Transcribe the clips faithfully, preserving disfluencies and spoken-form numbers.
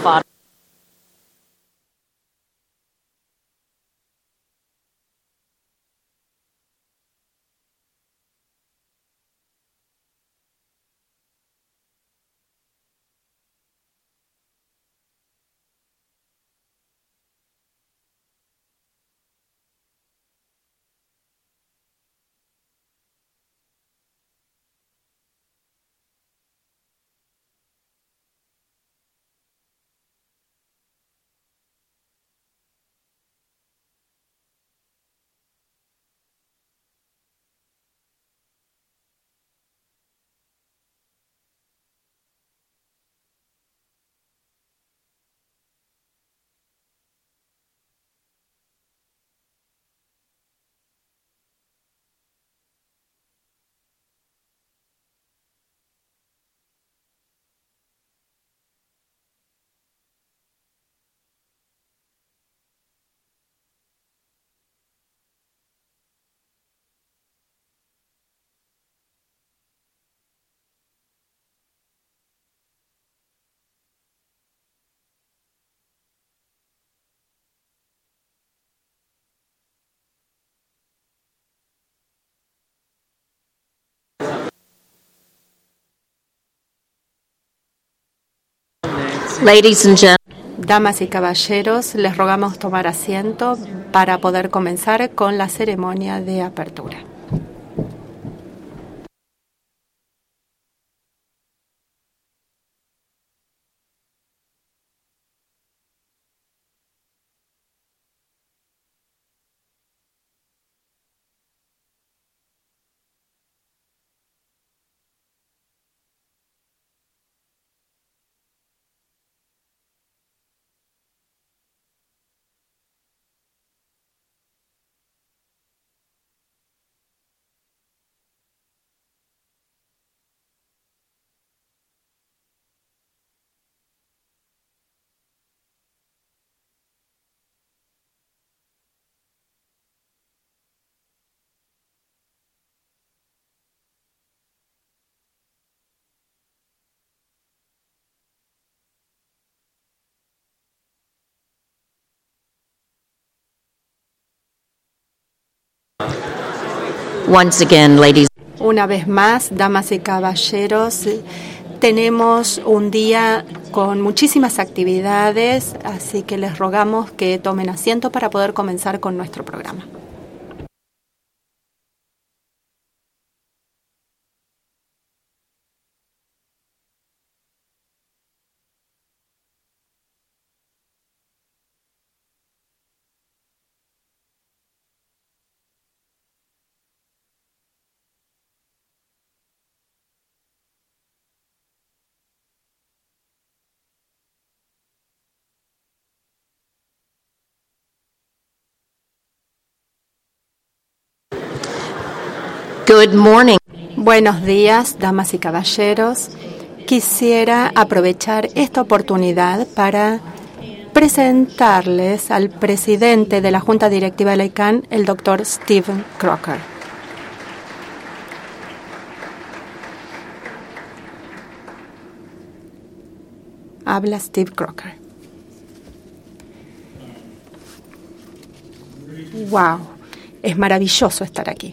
far. Ladies and gentlemen. Damas y caballeros, les rogamos tomar asiento para poder comenzar con la ceremonia de apertura. Once again, ladies. Una vez más, damas y caballeros, tenemos un día con muchísimas actividades, así que les rogamos que tomen asiento para poder comenzar con nuestro programa. Good morning. Buenos días, damas y caballeros. Quisiera aprovechar esta oportunidad para presentarles al presidente de la Junta Directiva de la I C A N, el doctor Steve Crocker. Habla Steve Crocker. Wow, es maravilloso estar aquí.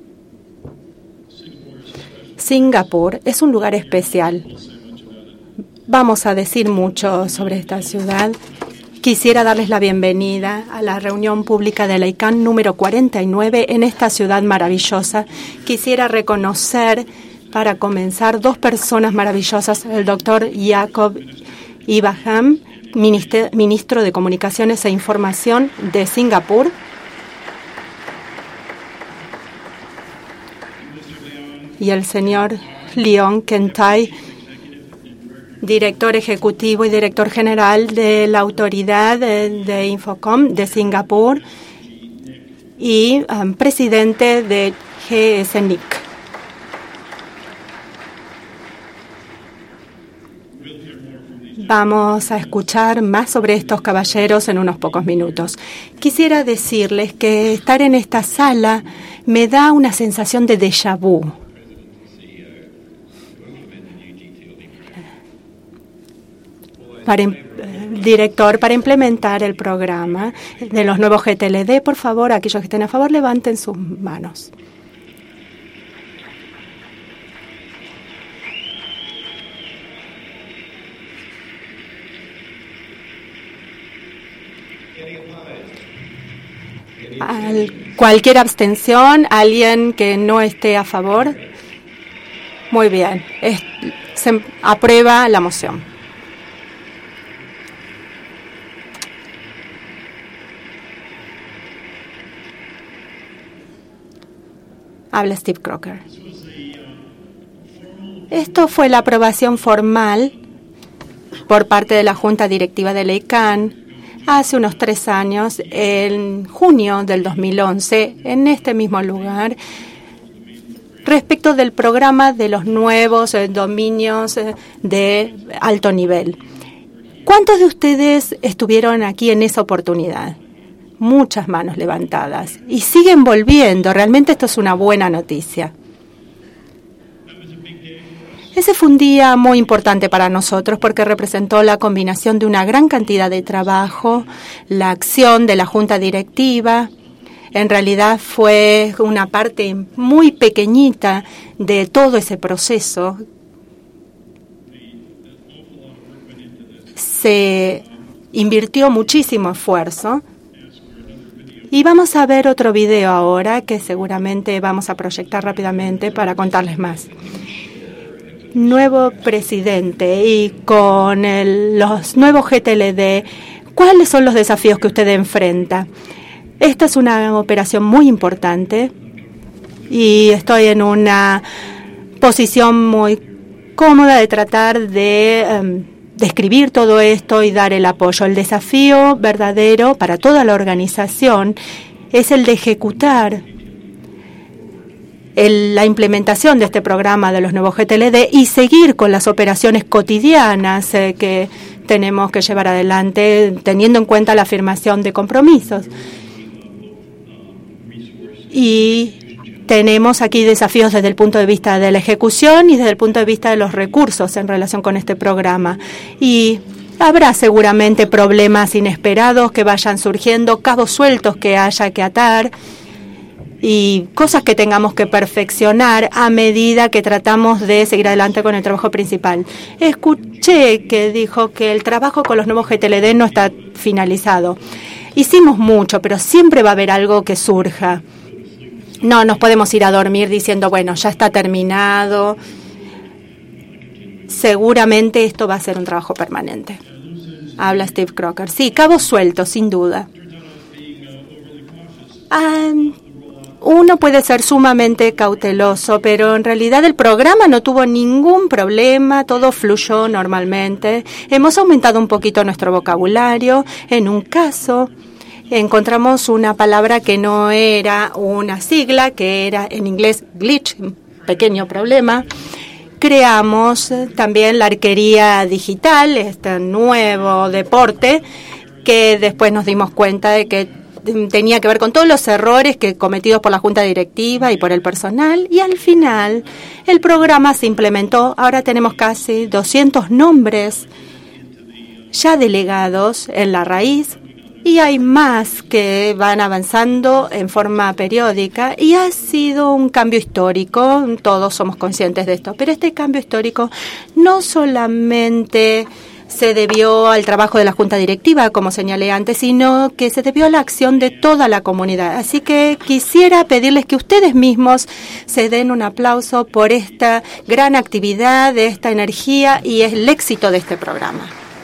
Singapur es un lugar especial. Vamos a decir mucho sobre esta ciudad. Quisiera darles la bienvenida a la reunión pública de la I C A N número cuarenta y nueve en esta ciudad maravillosa. Quisiera reconocer, para comenzar, dos personas maravillosas, el doctor Jacob Ibrahim, ministro de Comunicaciones e Información de Singapur, y el señor Leon Kentai, director ejecutivo y director general de la Autoridad de, de Infocom de Singapur y um, presidente de G S N I C. Vamos a escuchar más sobre estos caballeros en unos pocos minutos. Quisiera decirles que estar en esta sala me da una sensación de déjà vu. Para, director para implementar el programa de los nuevos G T L D. Por favor, aquellos que estén a favor, levanten sus manos. Al, cualquier abstención, alguien que no esté a favor. Muy bien, es, se aprueba la moción. Habla Steve Crocker. Esto fue la aprobación formal por parte de la Junta Directiva de la I C A N hace unos tres años, en junio del dos mil once, en este mismo lugar, respecto del programa de los nuevos eh, dominios eh, de alto nivel. ¿Cuántos de ustedes estuvieron aquí en esa oportunidad? Muchas manos levantadas. Y siguen volviendo. Realmente esto es una buena noticia. Ese fue un día muy importante para nosotros porque representó la combinación de una gran cantidad de trabajo, la acción de la Junta Directiva. En realidad fue una parte muy pequeñita de todo ese proceso. Se invirtió muchísimo esfuerzo. Y vamos a ver otro video ahora que seguramente vamos a proyectar rápidamente para contarles más. Nuevo presidente y con el, los nuevos G T L D, ¿cuáles son los desafíos que usted enfrenta? Esta es una operación muy importante y estoy en una posición muy cómoda de tratar de um, describir todo esto y dar el apoyo. El desafío verdadero para toda la organización es el de ejecutar el, la implementación de este programa de los nuevos G T L D y seguir con las operaciones cotidianas eh, que tenemos que llevar adelante, teniendo en cuenta la afirmación de compromisos. Y tenemos aquí desafíos desde el punto de vista de la ejecución y desde el punto de vista de los recursos en relación con este programa. Y habrá seguramente problemas inesperados que vayan surgiendo, cabos sueltos que haya que atar y cosas que tengamos que perfeccionar a medida que tratamos de seguir adelante con el trabajo principal. Escuché que dijo que el trabajo con los nuevos G T L D no está finalizado. Hicimos mucho, pero siempre va a haber algo que surja. No nos podemos ir a dormir diciendo, bueno, ya está terminado. Seguramente esto va a ser un trabajo permanente. Habla Steve Crocker. Sí, cabos sueltos, sin duda. Um, uno puede ser sumamente cauteloso, pero en realidad el programa no tuvo ningún problema, todo fluyó normalmente. Hemos aumentado un poquito nuestro vocabulario. En un caso encontramos una palabra que no era una sigla, que era en inglés glitch, pequeño problema. Creamos también la arquería digital, este nuevo deporte, que después nos dimos cuenta de que tenía que ver con todos los errores que cometidos por la Junta Directiva y por el personal. Y al final el programa se implementó. Ahora tenemos casi doscientos nombres ya delegados en la raíz. Y hay más que van avanzando en forma periódica y ha sido un cambio histórico, todos somos conscientes de esto, pero este cambio histórico no solamente se debió al trabajo de la Junta Directiva, como señalé antes, sino que se debió a la acción de toda la comunidad. Así que quisiera pedirles que ustedes mismos se den un aplauso por esta gran actividad, de esta energía y el éxito de este programa.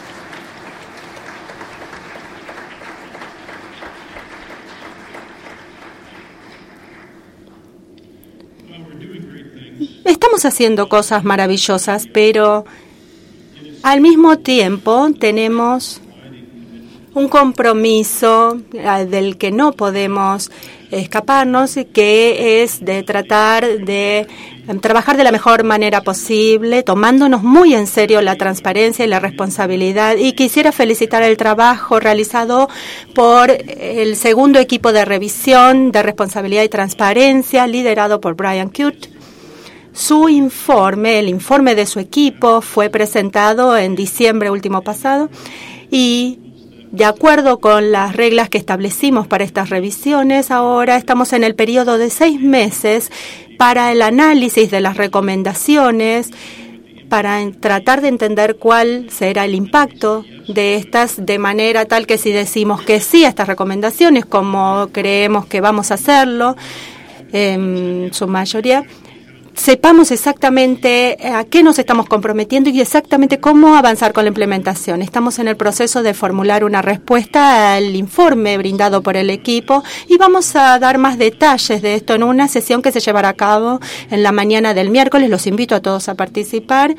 Estamos haciendo cosas maravillosas, pero al mismo tiempo tenemos un compromiso del que no podemos escaparnos, que es de tratar de trabajar de la mejor manera posible, tomándonos muy en serio la transparencia y la responsabilidad. Y quisiera felicitar el trabajo realizado por el segundo equipo de revisión de responsabilidad y transparencia, liderado por Brian Cute. Su informe, el informe de su equipo, fue presentado en diciembre último pasado y de acuerdo con las reglas que establecimos para estas revisiones, ahora estamos en el periodo de seis meses para el análisis de las recomendaciones, para tratar de entender cuál será el impacto de estas, de manera tal que si decimos que sí a estas recomendaciones, como creemos que vamos a hacerlo, en su mayoría, sepamos exactamente a qué nos estamos comprometiendo y exactamente cómo avanzar con la implementación. Estamos en el proceso de formular una respuesta al informe brindado por el equipo y vamos a dar más detalles de esto en una sesión que se llevará a cabo en la mañana del miércoles. Los invito a todos a participar.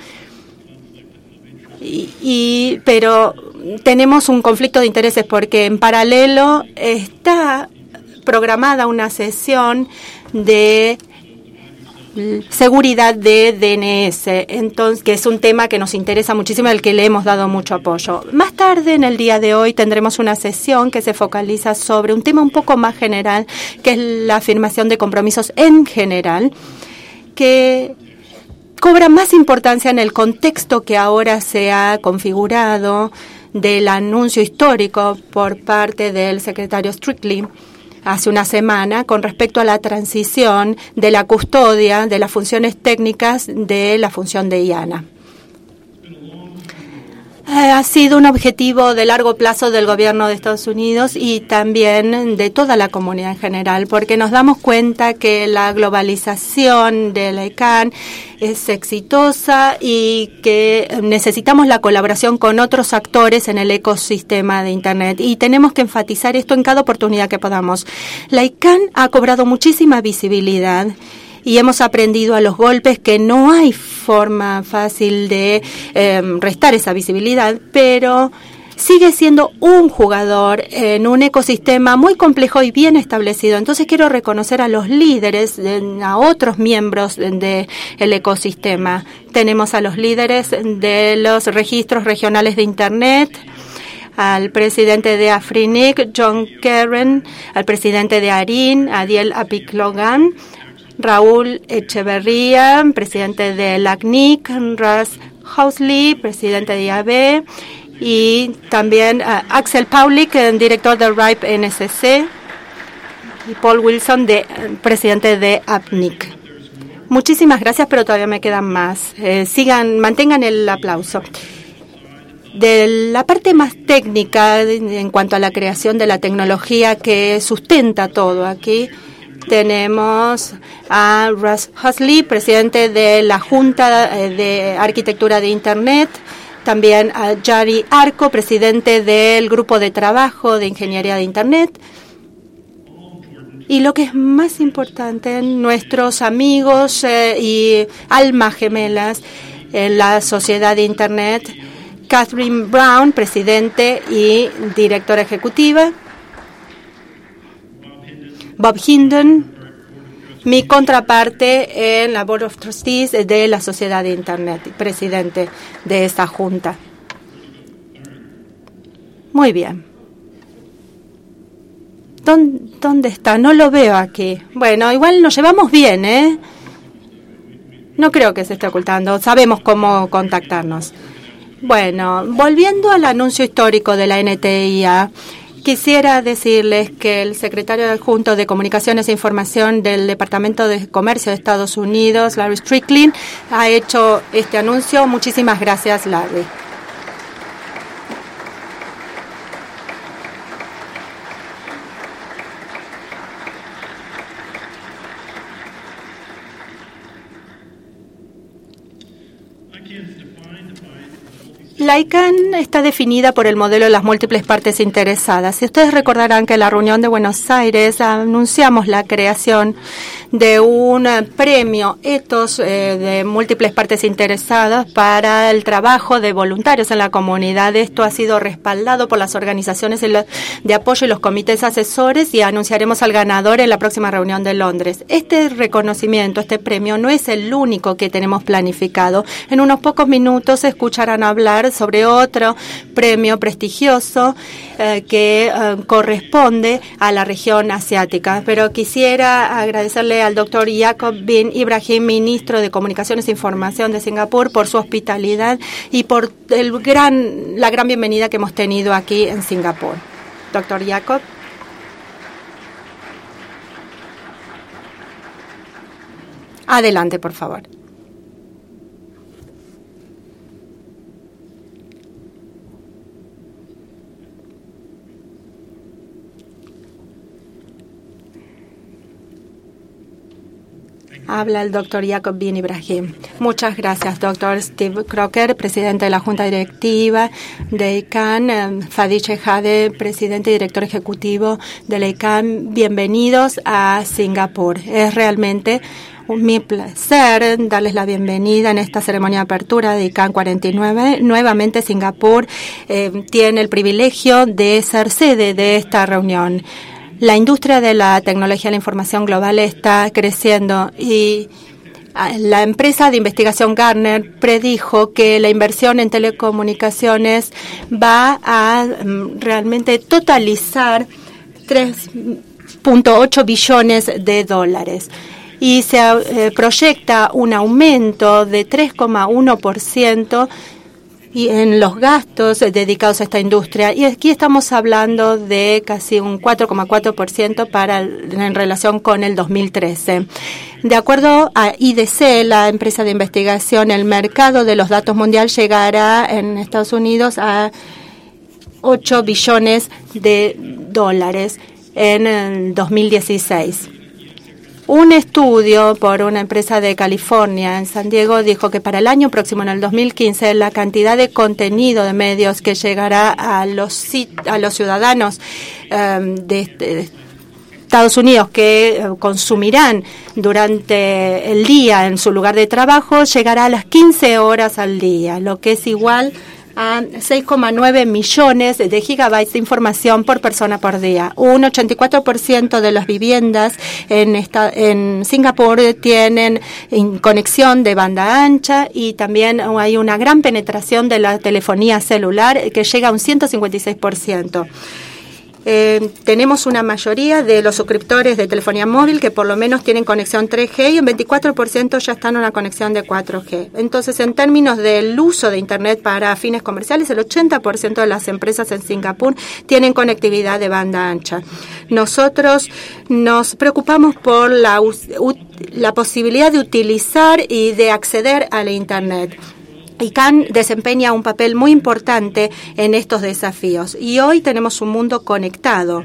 Y, y pero tenemos un conflicto de intereses porque en paralelo está programada una sesión de seguridad de D N S, entonces, que es un tema que nos interesa muchísimo, al que le hemos dado mucho apoyo. Más tarde, en el día de hoy, tendremos una sesión que se focaliza sobre un tema un poco más general, que es la afirmación de compromisos en general, que cobra más importancia en el contexto que ahora se ha configurado del anuncio histórico por parte del secretario Strickland hace una semana con respecto a la transición de la custodia de las funciones técnicas de la función de I A N A. Ha sido un objetivo de largo plazo del gobierno de Estados Unidos y también de toda la comunidad en general, porque nos damos cuenta que la globalización de la I C A N es exitosa y que necesitamos la colaboración con otros actores en el ecosistema de Internet, y tenemos que enfatizar esto en cada oportunidad que podamos. La I C A N ha cobrado muchísima visibilidad y hemos aprendido a los golpes que no hay forma fácil de eh, restar esa visibilidad, pero sigue siendo un jugador en un ecosistema muy complejo y bien establecido. Entonces quiero reconocer a los líderes, a otros miembros del ecosistema. Tenemos a los líderes de los registros regionales de Internet, al presidente de Afrinic, John Keren, al presidente de ARIN, Adiel Apiklogan, Raúl Echeverría, presidente de la C N I C, Ras Housley, presidente de I A B, y también uh, Axel Paulik, director de RIPE N S C, y Paul Wilson, de, uh, presidente de A P N I C. Muchísimas gracias, pero todavía me quedan más. Eh, sigan, mantengan el aplauso. De la parte más técnica en cuanto a la creación de la tecnología que sustenta todo aquí, tenemos a Russ Housley, presidente de la Junta de Arquitectura de Internet, también a Jari Arco, presidente del Grupo de Trabajo de Ingeniería de Internet. Y lo que es más importante, nuestros amigos eh, y almas gemelas en la sociedad de Internet, Catherine Brown, presidente y directora ejecutiva, Bob Hindon, mi contraparte en la Board of Trustees de la Sociedad de Internet, presidente de esta junta. Muy bien. ¿Dónde está? No lo veo aquí. Bueno, igual nos llevamos bien, ¿eh? No creo que se esté ocultando. Sabemos cómo contactarnos. Bueno, volviendo al anuncio histórico de la N T I A, quisiera decirles que el secretario adjunto de Comunicaciones e Información del Departamento de Comercio de Estados Unidos, Larry Strickland, ha hecho este anuncio. Muchísimas gracias, Larry. La I C A N está definida por el modelo de las múltiples partes interesadas. Si ustedes recordarán que en la reunión de Buenos Aires anunciamos la creación de un premio Ethos eh, de múltiples partes interesadas para el trabajo de voluntarios en la comunidad. Esto ha sido respaldado por las organizaciones de apoyo y los comités asesores, y anunciaremos al ganador en la próxima reunión de Londres. Este reconocimiento, este premio, no es el único que tenemos planificado. En unos pocos minutos escucharán hablar sobre otro premio prestigioso eh, que eh, corresponde a la región asiática. Pero quisiera agradecerle al doctor Yaacob bin Ibrahim, ministro de Comunicaciones e Información de Singapur, por su hospitalidad y por el gran, la gran bienvenida que hemos tenido aquí en Singapur. Doctor Yaacob. Adelante, por favor. Habla el doctor Yaacob bin Ibrahim. Muchas gracias, doctor Steve Crocker, presidente de la Junta Directiva de I C A N, Fadi Shehadeh, presidente y director ejecutivo de la I C A N. Bienvenidos a Singapur. Es realmente mi placer darles la bienvenida en esta ceremonia de apertura de I C A N cuarenta y nueve. Nuevamente Singapur eh, tiene el privilegio de ser sede de esta reunión. La industria de la tecnología de la información global está creciendo y la empresa de investigación Gartner predijo que la inversión en telecomunicaciones va a realmente totalizar tres punto ocho billones de dólares. Y se eh, proyecta un aumento de tres coma uno por ciento y en los gastos dedicados a esta industria. Y aquí estamos hablando de casi un cuatro coma cuatro por ciento para en relación con el dos mil trece. De acuerdo a I D C, la empresa de investigación, el mercado de los datos mundial llegará en Estados Unidos a ocho billones de dólares en el dos mil dieciséis. Un estudio por una empresa de California, en San Diego, dijo que para el año próximo, en el dos mil quince, la cantidad de contenido de medios que llegará a los, a los ciudadanos um, de, de Estados Unidos que uh, consumirán durante el día en su lugar de trabajo llegará a las quince horas al día, lo que es igual a seis coma nueve millones de gigabytes de información por persona por día. Un ochenta y cuatro por ciento de las viviendas en, esta, en Singapur tienen conexión de banda ancha y también hay una gran penetración de la telefonía celular que llega a un ciento cincuenta y seis por ciento. Eh, tenemos una mayoría de los suscriptores de telefonía móvil que por lo menos tienen conexión tres G y un veinticuatro por ciento ya están en una conexión de cuatro G. Entonces, en términos del uso de Internet para fines comerciales, el ochenta por ciento de las empresas en Singapur tienen conectividad de banda ancha. Nosotros nos preocupamos por la, la posibilidad de utilizar y de acceder a la Internet. I C A N desempeña un papel muy importante en estos desafíos y hoy tenemos un mundo conectado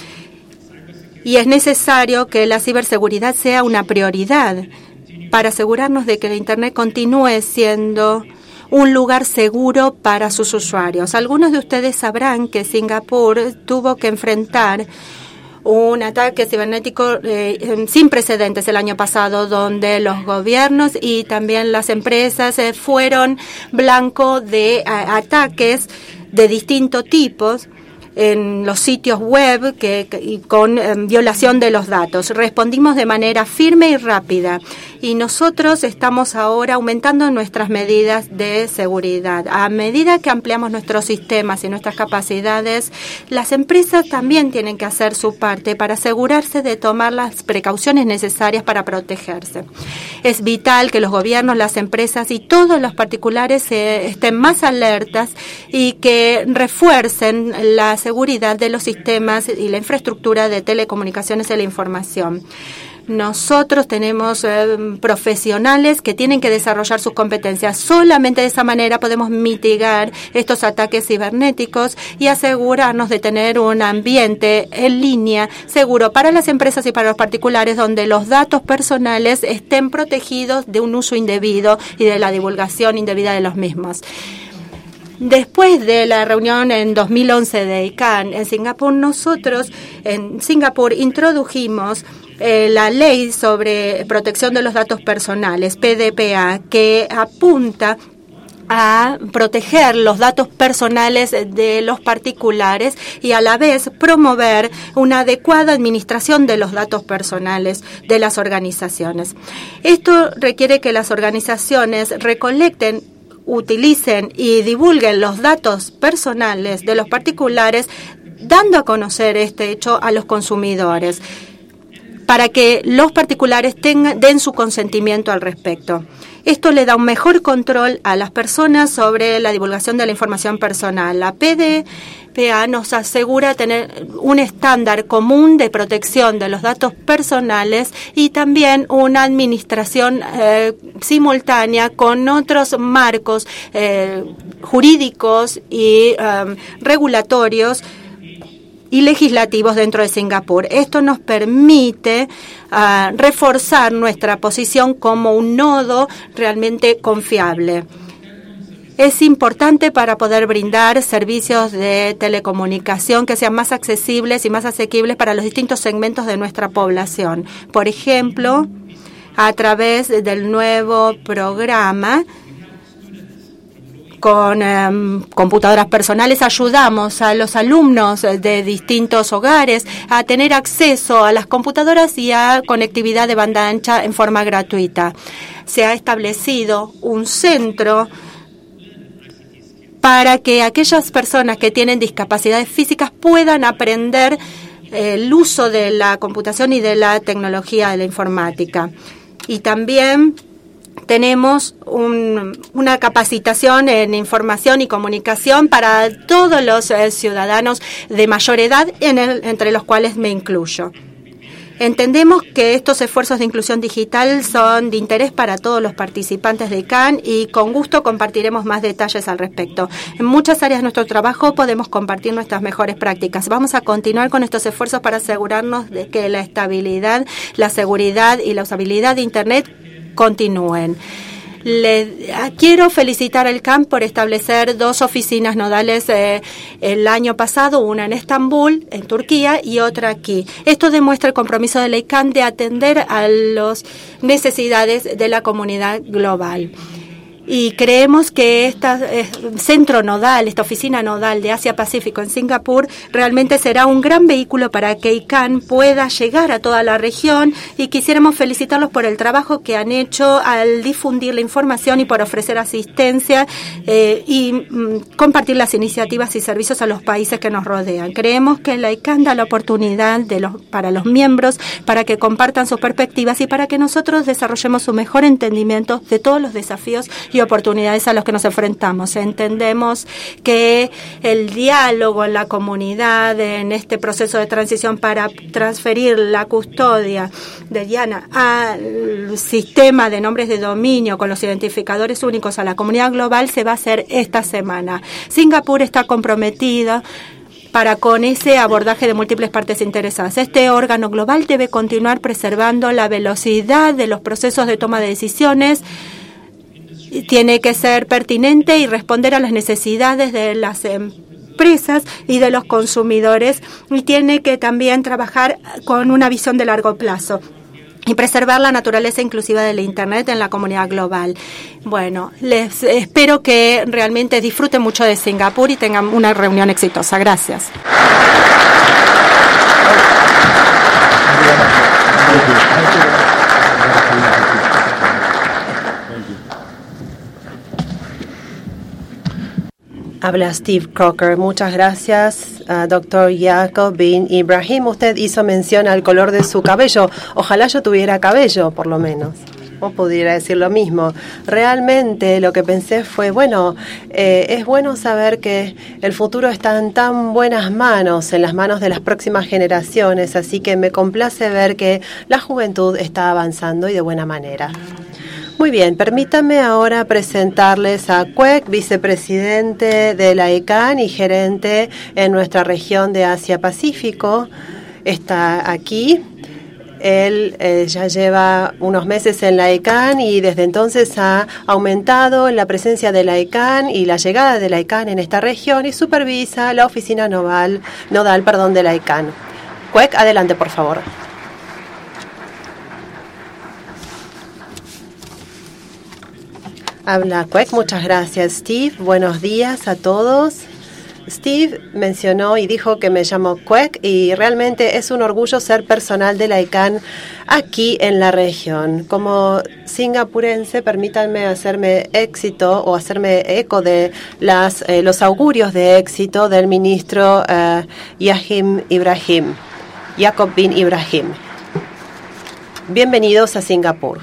y es necesario que la ciberseguridad sea una prioridad para asegurarnos de que la Internet continúe siendo un lugar seguro para sus usuarios. Algunos de ustedes sabrán que Singapur tuvo que enfrentar un ataque cibernético eh, sin precedentes el año pasado, donde los gobiernos y también las empresas eh, fueron blanco de a, ataques de distintos tipos en los sitios web que, que y con eh, violación de los datos. Respondimos de manera firme y rápida y nosotros estamos ahora aumentando nuestras medidas de seguridad. A medida que ampliamos nuestros sistemas y nuestras capacidades, las empresas también tienen que hacer su parte para asegurarse de tomar las precauciones necesarias para protegerse. Es vital que los gobiernos, las empresas y todos los particulares eh, estén más alertas y que refuercen las seguridad de los sistemas y la infraestructura de telecomunicaciones y la información. Nosotros tenemos eh, profesionales que tienen que desarrollar sus competencias. Solamente de esa manera podemos mitigar estos ataques cibernéticos y asegurarnos de tener un ambiente en línea seguro para las empresas y para los particulares, donde los datos personales estén protegidos de un uso indebido y de la divulgación indebida de los mismos. Después de la reunión en dos mil once de I C A N en Singapur, nosotros en Singapur introdujimos eh, la ley sobre protección de los datos personales, P D P A, que apunta a proteger los datos personales de los particulares y a la vez promover una adecuada administración de los datos personales de las organizaciones. Esto requiere que las organizaciones recolecten, utilicen y divulguen los datos personales de los particulares, dando a conocer este hecho a los consumidores. para que los particulares tengan, den su consentimiento al respecto. Esto le da un mejor control a las personas sobre la divulgación de la información personal. La P D P A nos asegura tener un estándar común de protección de los datos personales y también una administración eh, simultánea con otros marcos eh, jurídicos y eh, regulatorios y legislativos dentro de Singapur. Esto nos permite uh, reforzar nuestra posición como un nodo realmente confiable. Es importante para poder brindar servicios de telecomunicación que sean más accesibles y más asequibles para los distintos segmentos de nuestra población. Por ejemplo, a través del nuevo programa con eh, computadoras personales, ayudamos a los alumnos de distintos hogares a tener acceso a las computadoras y a conectividad de banda ancha en forma gratuita. Se ha establecido un centro para que aquellas personas que tienen discapacidades físicas puedan aprender eh, el uso de la computación y de la tecnología de la informática. Y también tenemos un, una capacitación en información y comunicación para todos los eh, ciudadanos de mayor edad, en el, entre los cuales me incluyo. Entendemos que estos esfuerzos de inclusión digital son de interés para todos los participantes de I C A N y con gusto compartiremos más detalles al respecto. En muchas áreas de nuestro trabajo podemos compartir nuestras mejores prácticas. Vamos a continuar con estos esfuerzos para asegurarnos de que la estabilidad, la seguridad y la usabilidad de Internet continúen. Le, quiero felicitar al C A N por establecer dos oficinas nodales eh, el año pasado, una en Estambul, en Turquía, y otra aquí. Esto demuestra el compromiso de la I C A N de atender a las necesidades de la comunidad global. Y creemos que este eh, centro nodal, esta oficina nodal de Asia-Pacífico en Singapur, realmente será un gran vehículo para que I C A N pueda llegar a toda la región, y quisiéramos felicitarlos por el trabajo que han hecho al difundir la información y por ofrecer asistencia eh, y mm, compartir las iniciativas y servicios a los países que nos rodean. Creemos que la I C A N da la oportunidad de los, para los miembros para que compartan sus perspectivas y para que nosotros desarrollemos un mejor entendimiento de todos los desafíos y oportunidades a los que nos enfrentamos. Entendemos que el diálogo en la comunidad, en este proceso de transición para transferir la custodia de Diana al sistema de nombres de dominio con los identificadores únicos a la comunidad global, se va a hacer esta semana. Singapur está comprometida para con ese abordaje de múltiples partes interesadas. Este órgano global debe continuar preservando la velocidad de los procesos de toma de decisiones. Tiene que ser pertinente y responder a las necesidades de las empresas y de los consumidores, y tiene que también trabajar con una visión de largo plazo y preservar la naturaleza inclusiva del Internet en la comunidad global. Bueno, les espero que realmente disfruten mucho de Singapur y tengan una reunión exitosa. Gracias. Habla Steve Crocker. Muchas gracias, uh, doctor Yaqub bin Ibrahim. Usted hizo mención al color de su cabello. Ojalá yo tuviera cabello, por lo menos. O pudiera decir lo mismo. Realmente lo que pensé fue, bueno, eh, es bueno saber que el futuro está en tan buenas manos, en las manos de las próximas generaciones, así que me complace ver que la juventud está avanzando y de buena manera. Muy bien, permítanme ahora presentarles a Quek, vicepresidente de la I C A N y gerente en nuestra región de Asia-Pacífico. Está aquí. Él eh, ya lleva unos meses en la I C A N y desde entonces ha aumentado la presencia de la I C A N y la llegada de la I C A N en esta región y supervisa la oficina nodal, nodal perdón, de la I C A N. Quek, adelante, por favor. Habla Quek, muchas gracias, Steve. Buenos días a todos. Steve mencionó y dijo que me llamo Quek y realmente es un orgullo ser personal de la I C A N aquí en la región. Como singapurense, permítanme hacerme éxito o hacerme eco de las eh, los augurios de éxito del ministro uh, Yaqub Ibrahim, Yaqub bin Ibrahim. Bienvenidos a Singapur.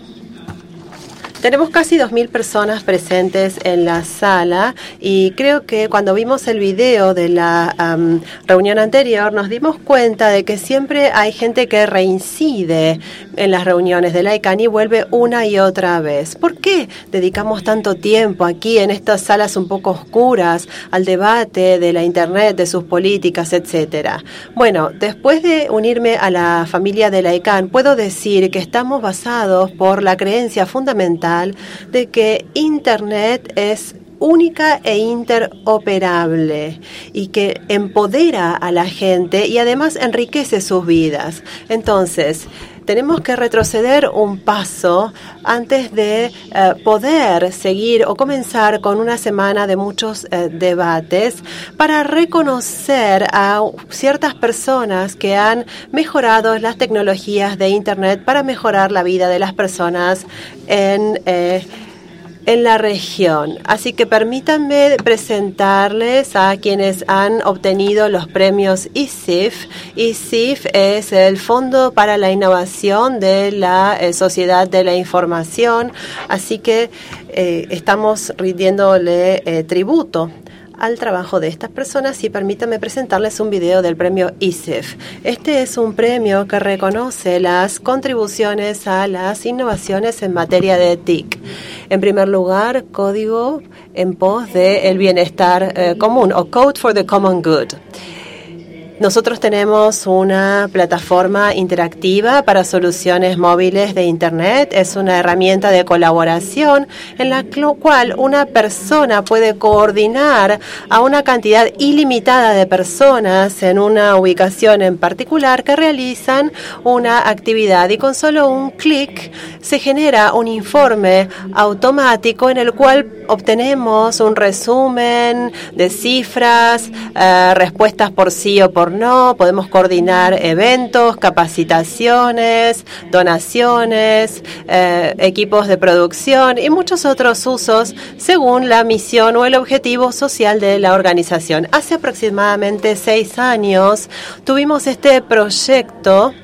Tenemos casi dos mil personas presentes en la sala y creo que cuando vimos el video de la um, reunión anterior nos dimos cuenta de que siempre hay gente que reincide en las reuniones de la ICANN y vuelve una y otra vez. ¿Por qué dedicamos tanto tiempo aquí en estas salas un poco oscuras al debate de la Internet, de sus políticas, etcétera? Bueno, después de unirme a la familia de la ICANN, puedo decir que estamos basados por la creencia fundamental de que Internet es única e interoperable y que empodera a la gente y además enriquece sus vidas. Entonces, tenemos que retroceder un paso antes de uh, poder seguir o comenzar con una semana de muchos uh, debates para reconocer a ciertas personas que han mejorado las tecnologías de Internet para mejorar la vida de las personas en eh, en la región. Así que permítanme presentarles a quienes han obtenido los premios I C I F. I C I F es el Fondo para la Innovación de la eh, Sociedad de la Información, así que eh, estamos rindiéndole eh, tributo al trabajo de estas personas y permítanme presentarles un video del premio I C I F. Este es un premio que reconoce las contribuciones a las innovaciones en materia de T I C. En primer lugar, código en pos del bienestar eh, común o Code for the Common Good. Nosotros tenemos una plataforma interactiva para soluciones móviles de Internet. Es una herramienta de colaboración en la cual una persona puede coordinar a una cantidad ilimitada de personas en una ubicación en particular que realizan una actividad y con solo un clic se genera un informe automático en el cual obtenemos un resumen de cifras, eh, respuestas por sí o por no. Podemos coordinar eventos, capacitaciones, donaciones, eh, equipos de producción y muchos otros usos según la misión o el objetivo social de la organización. Hace aproximadamente seis años tuvimos este proyecto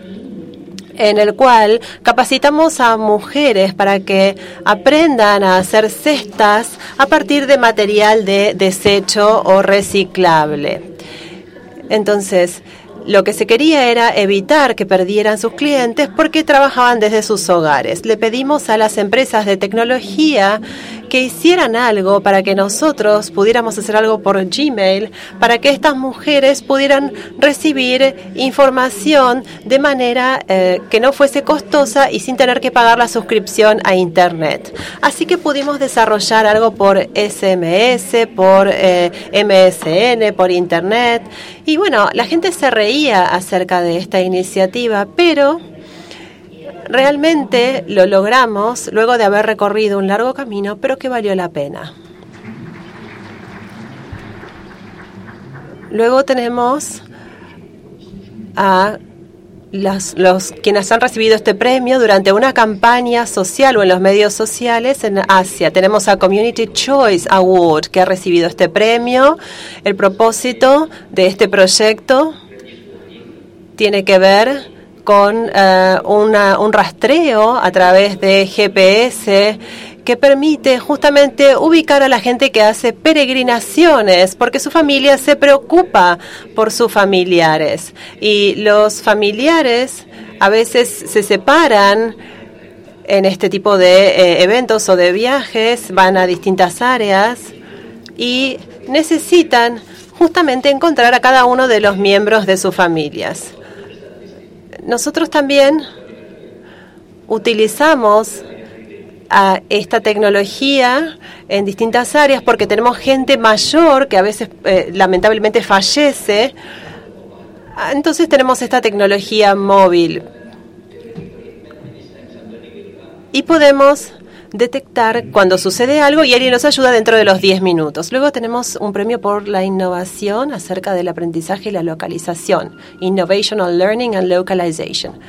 en el cual capacitamos a mujeres para que aprendan a hacer cestas a partir de material de desecho o reciclable. Entonces, lo que se quería era evitar que perdieran sus clientes porque trabajaban desde sus hogares. Le pedimos a las empresas de tecnología que hicieran algo para que nosotros pudiéramos hacer algo por Gmail, para que estas mujeres pudieran recibir información de manera eh, que no fuese costosa y sin tener que pagar la suscripción a Internet. Así que pudimos desarrollar algo por S M S, por eh, M S N, por Internet. Y bueno, la gente se reía acerca de esta iniciativa, pero realmente lo logramos luego de haber recorrido un largo camino, pero que valió la pena. Luego tenemos a los, los quienes han recibido este premio durante una campaña social o en los medios sociales en Asia. Tenemos a Community Choice Award, que ha recibido este premio. El propósito de este proyecto tiene que ver con uh, una, un rastreo a través de G P S que permite justamente ubicar a la gente que hace peregrinaciones porque su familia se preocupa por sus familiares y los familiares a veces se separan en este tipo de eh, eventos o de viajes, van a distintas áreas y necesitan justamente encontrar a cada uno de los miembros de sus familias. Nosotros también utilizamos a esta tecnología en distintas áreas porque tenemos gente mayor que a veces eh, lamentablemente fallece. Entonces tenemos esta tecnología móvil y podemos detectar cuando sucede algo y alguien nos ayuda dentro de los diez minutos. Luego tenemos un premio por la innovación acerca del aprendizaje y la localización, Innovational Learning and Localization.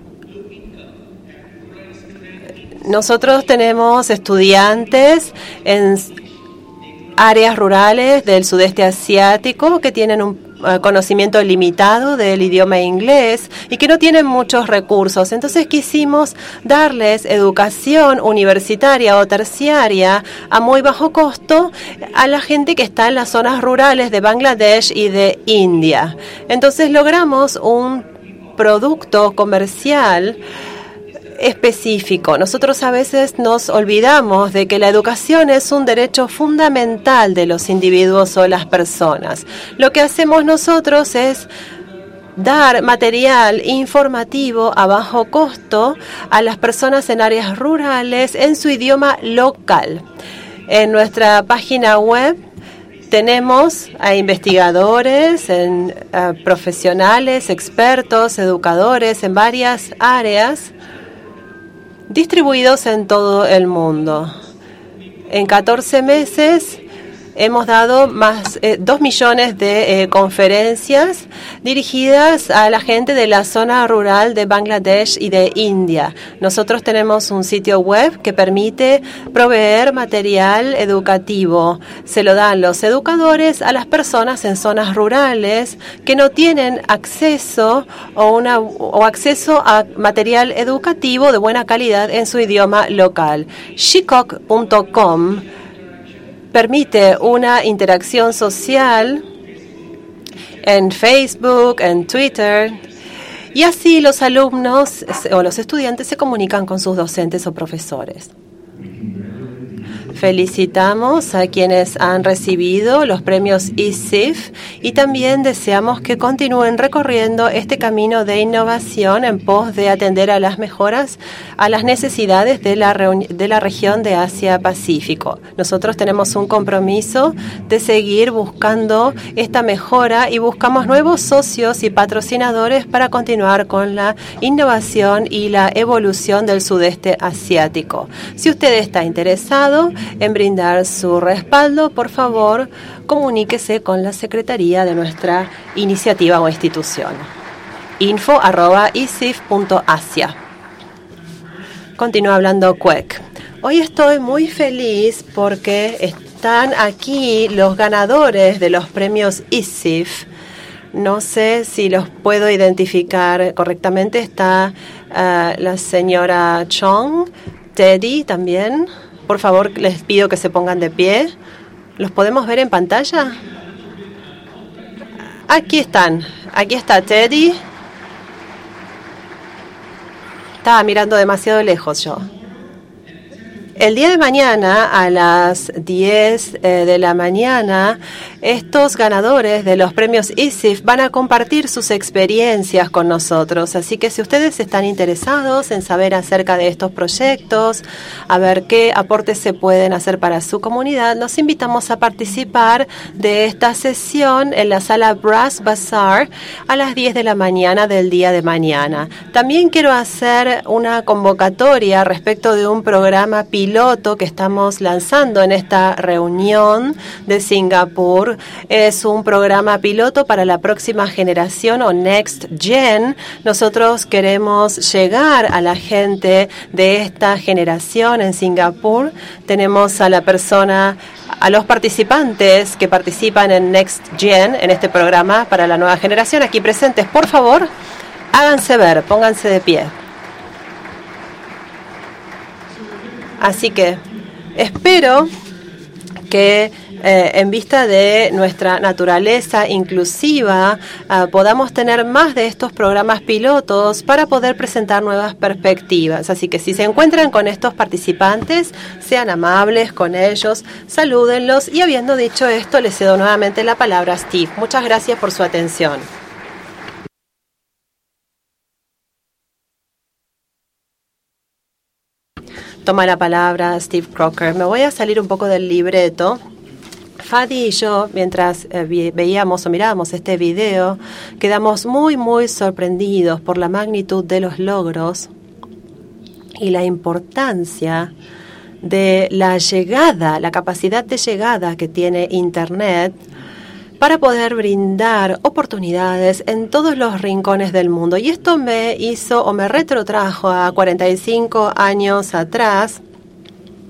Nosotros tenemos estudiantes en áreas rurales del sudeste asiático que tienen un uh, conocimiento limitado del idioma inglés y que no tienen muchos recursos. Entonces quisimos darles educación universitaria o terciaria a muy bajo costo a la gente que está en las zonas rurales de Bangladesh y de India. Entonces logramos un producto comercial específico. Nosotros a veces nos olvidamos de que la educación es un derecho fundamental de los individuos o las personas. Lo que hacemos nosotros es dar material informativo a bajo costo a las personas en áreas rurales en su idioma local. En nuestra página web tenemos a investigadores, en, a profesionales, expertos, educadores en varias áreas distribuidos en todo el mundo. En catorce meses hemos dado más eh, dos millones de eh, conferencias dirigidas a la gente de la zona rural de Bangladesh y de India. Nosotros tenemos un sitio web que permite proveer material educativo. Se lo dan los educadores a las personas en zonas rurales que no tienen acceso o, una, o acceso a material educativo de buena calidad en su idioma local. Shikok punto com permite una interacción social en Facebook, en Twitter, y así los alumnos o los estudiantes se comunican con sus docentes o profesores. Felicitamos a quienes han recibido los premios I C I F y también deseamos que continúen recorriendo este camino de innovación en pos de atender a las mejoras, a las necesidades de la, de la región de Asia-Pacífico. Nosotros tenemos un compromiso de seguir buscando esta mejora y buscamos nuevos socios y patrocinadores para continuar con la innovación y la evolución del sudeste asiático. Si usted está interesado en brindar su respaldo, por favor, comuníquese con la secretaría de nuestra iniciativa o institución. info arroba icif punto asia. Continúa hablando Quek. Hoy estoy muy feliz porque están aquí los ganadores de los premios I C I F. No sé si los puedo identificar correctamente. Está uh, la señora Chong, Teddy también. Por favor, les pido que se pongan de pie. ¿Los podemos ver en pantalla? Aquí están. Aquí está Teddy. Estaba mirando demasiado lejos yo. El día de mañana, a las diez eh, de la mañana, estos ganadores de los premios I C I F van a compartir sus experiencias con nosotros. Así que si ustedes están interesados en saber acerca de estos proyectos, a ver qué aportes se pueden hacer para su comunidad, los invitamos a participar de esta sesión en la sala Brass Bazaar a las diez de la mañana del día de mañana. También quiero hacer una convocatoria respecto de un programa piloto piloto que estamos lanzando en esta reunión de Singapur. Es un programa piloto para la próxima generación o Next Gen. Nosotros queremos llegar a la gente de esta generación en Singapur. Tenemos a la persona, a los participantes que participan en Next Gen, en este programa para la nueva generación, aquí presentes. Por favor, háganse ver, pónganse de pie. Así que espero que eh, en vista de nuestra naturaleza inclusiva uh, podamos tener más de estos programas pilotos para poder presentar nuevas perspectivas. Así que si se encuentran con estos participantes, sean amables con ellos, salúdenlos y habiendo dicho esto, les cedo nuevamente la palabra a Steve. Muchas gracias por su atención. Toma la palabra Steve Crocker. Me voy a salir un poco del libreto. Fadi y yo, mientras eh, veíamos o mirábamos este video, quedamos muy, muy sorprendidos por la magnitud de los logros y la importancia de la llegada, la capacidad de llegada que tiene Internet para poder brindar oportunidades en todos los rincones del mundo. Y esto me hizo o me retrotrajo a cuarenta y cinco años atrás,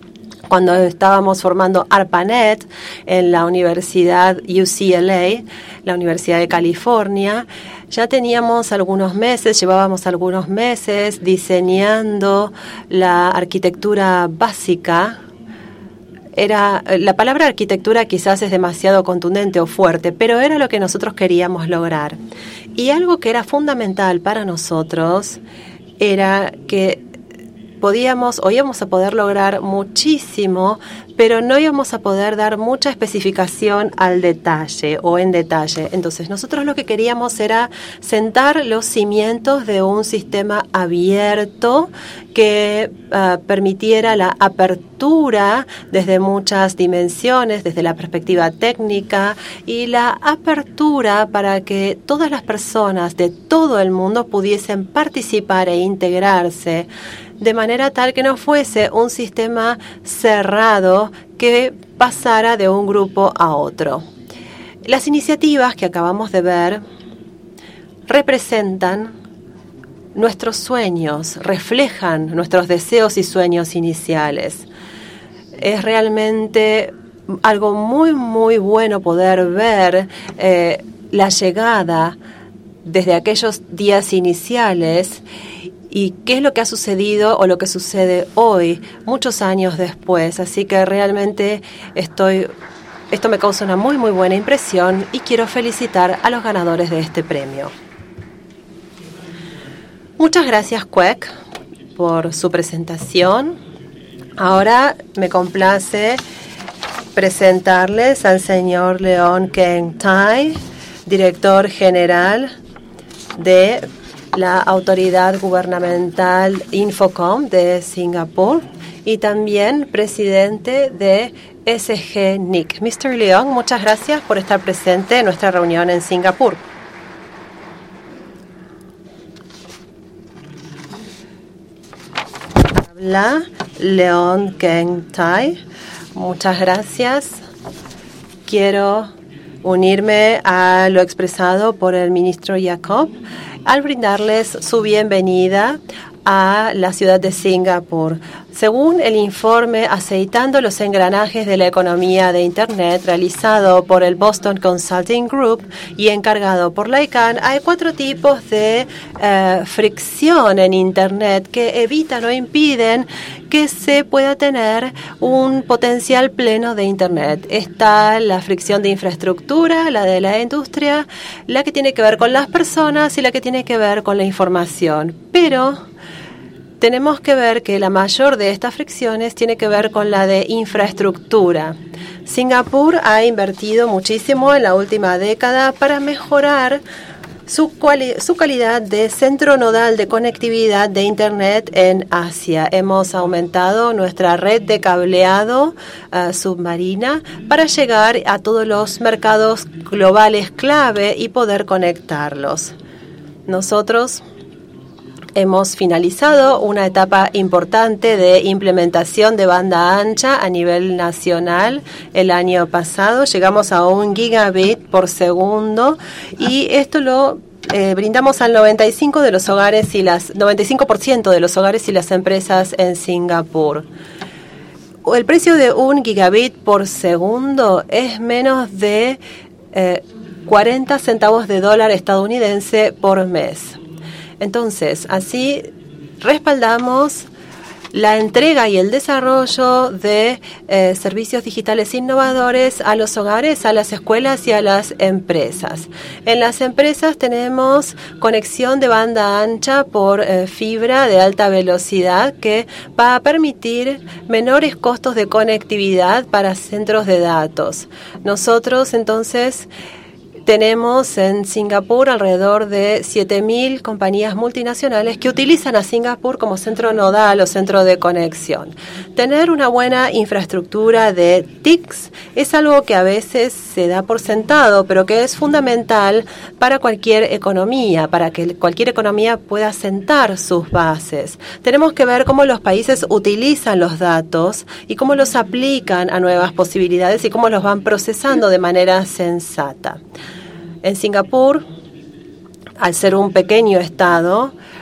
cuando estábamos formando ARPANET en la Universidad U C L A, la Universidad de California, ya teníamos algunos meses, llevábamos algunos meses diseñando la arquitectura básica. Era, la palabra arquitectura quizás es demasiado contundente o fuerte, pero era lo que nosotros queríamos lograr. Y algo que era fundamental para nosotros era que podíamos o íbamos a poder lograr muchísimo, pero no íbamos a poder dar mucha especificación al detalle o en detalle. Entonces, nosotros lo que queríamos era sentar los cimientos de un sistema abierto que uh, permitiera la apertura desde muchas dimensiones, desde la perspectiva técnica, y la apertura para que todas las personas de todo el mundo pudiesen participar e integrarse de manera tal que no fuese un sistema cerrado que pasara de un grupo a otro. Las iniciativas que acabamos de ver representan nuestros sueños, reflejan nuestros deseos y sueños iniciales. Es realmente algo muy, muy bueno poder ver eh, la llegada desde aquellos días iniciales y qué es lo que ha sucedido o lo que sucede hoy, muchos años después. Así que realmente estoy, esto me causa una muy, muy buena impresión y quiero felicitar a los ganadores de este premio. Muchas gracias, Quek, por su presentación. Ahora me complace presentarles al señor Leon Keng Tai, director general de la Autoridad Gubernamental Infocom de Singapur y también presidente de S G N I C. mister Leon, muchas gracias por estar presente en nuestra reunión en Singapur. Habla Leon Keng Tai. Muchas gracias. Quiero unirme a lo expresado por el ministro Jacob al brindarles su bienvenida a la ciudad de Singapur. Según el informe Aceitando los engranajes de la economía de Internet, realizado por el Boston Consulting Group y encargado por la I C A N, hay cuatro tipos de eh, fricción en Internet que evitan o impiden que se pueda tener un potencial pleno de Internet. Está la fricción de infraestructura, la de la industria, la que tiene que ver con las personas y la que tiene que ver con la información. Pero tenemos que ver que la mayor de estas fricciones tiene que ver con la de infraestructura. Singapur ha invertido muchísimo en la última década para mejorar su, cuali- su calidad de centro nodal de conectividad de Internet en Asia. Hemos aumentado nuestra red de cableado uh, submarina para llegar a todos los mercados globales clave y poder conectarlos. Nosotros hemos finalizado una etapa importante de implementación de banda ancha a nivel nacional el año pasado. Llegamos a un gigabit por segundo y esto lo eh, brindamos al noventa y cinco de los hogares y las noventa y cinco por ciento de los hogares y las empresas en Singapur. El precio de un gigabit por segundo es menos de eh, cuarenta centavos de dólar estadounidense por mes. Entonces, así respaldamos la entrega y el desarrollo de eh, servicios digitales innovadores a los hogares, a las escuelas y a las empresas. En las empresas tenemos conexión de banda ancha por eh, fibra de alta velocidad que va a permitir menores costos de conectividad para centros de datos. Nosotros, entonces, tenemos en Singapur alrededor de siete mil compañías multinacionales que utilizan a Singapur como centro nodal o centro de conexión. Tener una buena infraestructura de T I C S es algo que a veces se da por sentado, pero que es fundamental para cualquier economía, para que cualquier economía pueda sentar sus bases. Tenemos que ver cómo los países utilizan los datos y cómo los aplican a nuevas posibilidades y cómo los van procesando de manera sensata. En Singapur, al ser un pequeño estado,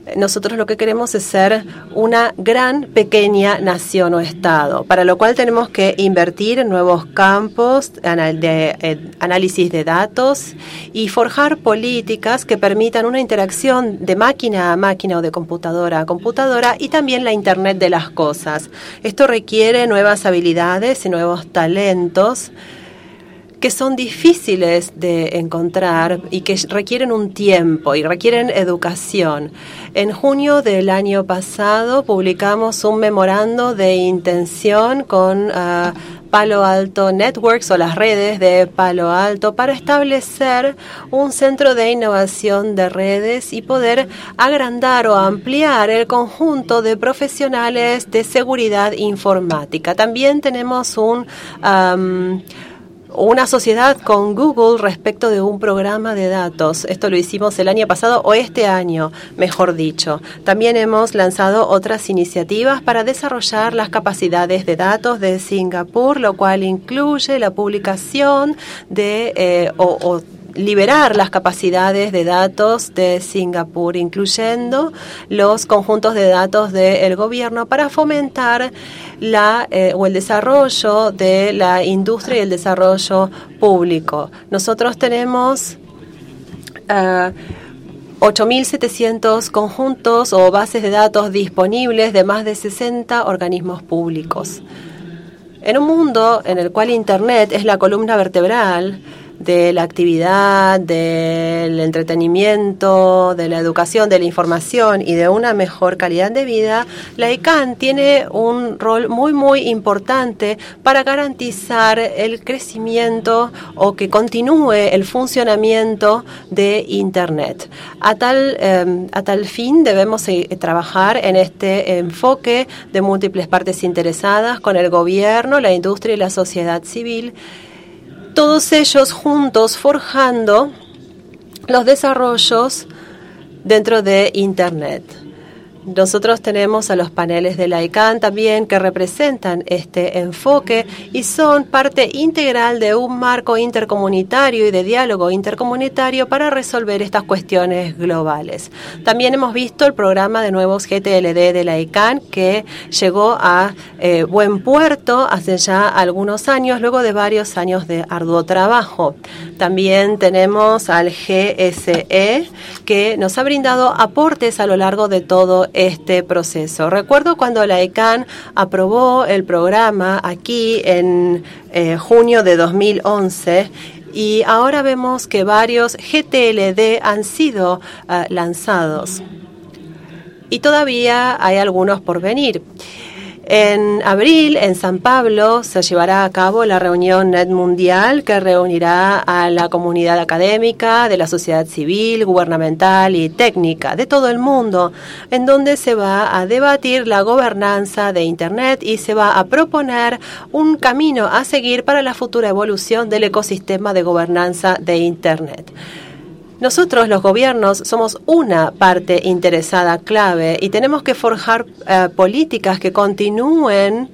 Nosotros lo que queremos es ser una gran pequeña nación o estado, para lo cual tenemos que invertir en nuevos campos de eh, análisis de datos y forjar políticas que permitan una interacción de máquina a máquina o de computadora a computadora y también la Internet de las cosas. Esto requiere nuevas habilidades y nuevos talentos que son difíciles de encontrar y que requieren un tiempo y requieren educación. En junio del año pasado publicamos un memorando de intención con uh, Palo Alto Networks o las redes de Palo Alto para establecer un centro de innovación de redes y poder agrandar o ampliar el conjunto de profesionales de seguridad informática. También tenemos un... Um, una sociedad con Google respecto de un programa de datos. Esto lo hicimos el año pasado o este año, mejor dicho. También hemos lanzado otras iniciativas para desarrollar las capacidades de datos de Singapur, lo cual incluye la publicación de eh, o, o liberar las capacidades de datos de Singapur, incluyendo los conjuntos de datos del gobierno para fomentar la eh, o el desarrollo de la industria y el desarrollo público. Nosotros tenemos uh, ocho mil setecientos conjuntos o bases de datos disponibles de más de sesenta organismos públicos. En un mundo en el cual Internet es la columna vertebral de la actividad, del entretenimiento, de la educación, de la información y de una mejor calidad de vida, la I C A N tiene un rol muy, muy importante para garantizar el crecimiento o que continúe el funcionamiento de Internet. A tal, eh, a tal fin debemos eh, trabajar en este enfoque de múltiples partes interesadas con el gobierno, la industria y la sociedad civil, todos ellos juntos forjando los desarrollos dentro de Internet. Nosotros tenemos a los paneles de la I C A N también que representan este enfoque y son parte integral de un marco intercomunitario y de diálogo intercomunitario para resolver estas cuestiones globales. También hemos visto el programa de nuevos G T L D de la I C A N que llegó a eh, buen puerto hace ya algunos años, luego de varios años de arduo trabajo. También tenemos al G S E que nos ha brindado aportes a lo largo de todo este proceso. Recuerdo cuando la I C A N aprobó el programa aquí en eh, junio de dos mil once y ahora vemos que varios G T L D han sido uh, lanzados y todavía hay algunos por venir. En abril, en San Pablo, se llevará a cabo la reunión Net Mundial que reunirá a la comunidad académica, de la sociedad civil, gubernamental y técnica de todo el mundo, en donde se va a debatir la gobernanza de Internet y se va a proponer un camino a seguir para la futura evolución del ecosistema de gobernanza de Internet. Nosotros, los gobiernos, somos una parte interesada clave y tenemos que forjar uh, políticas que continúen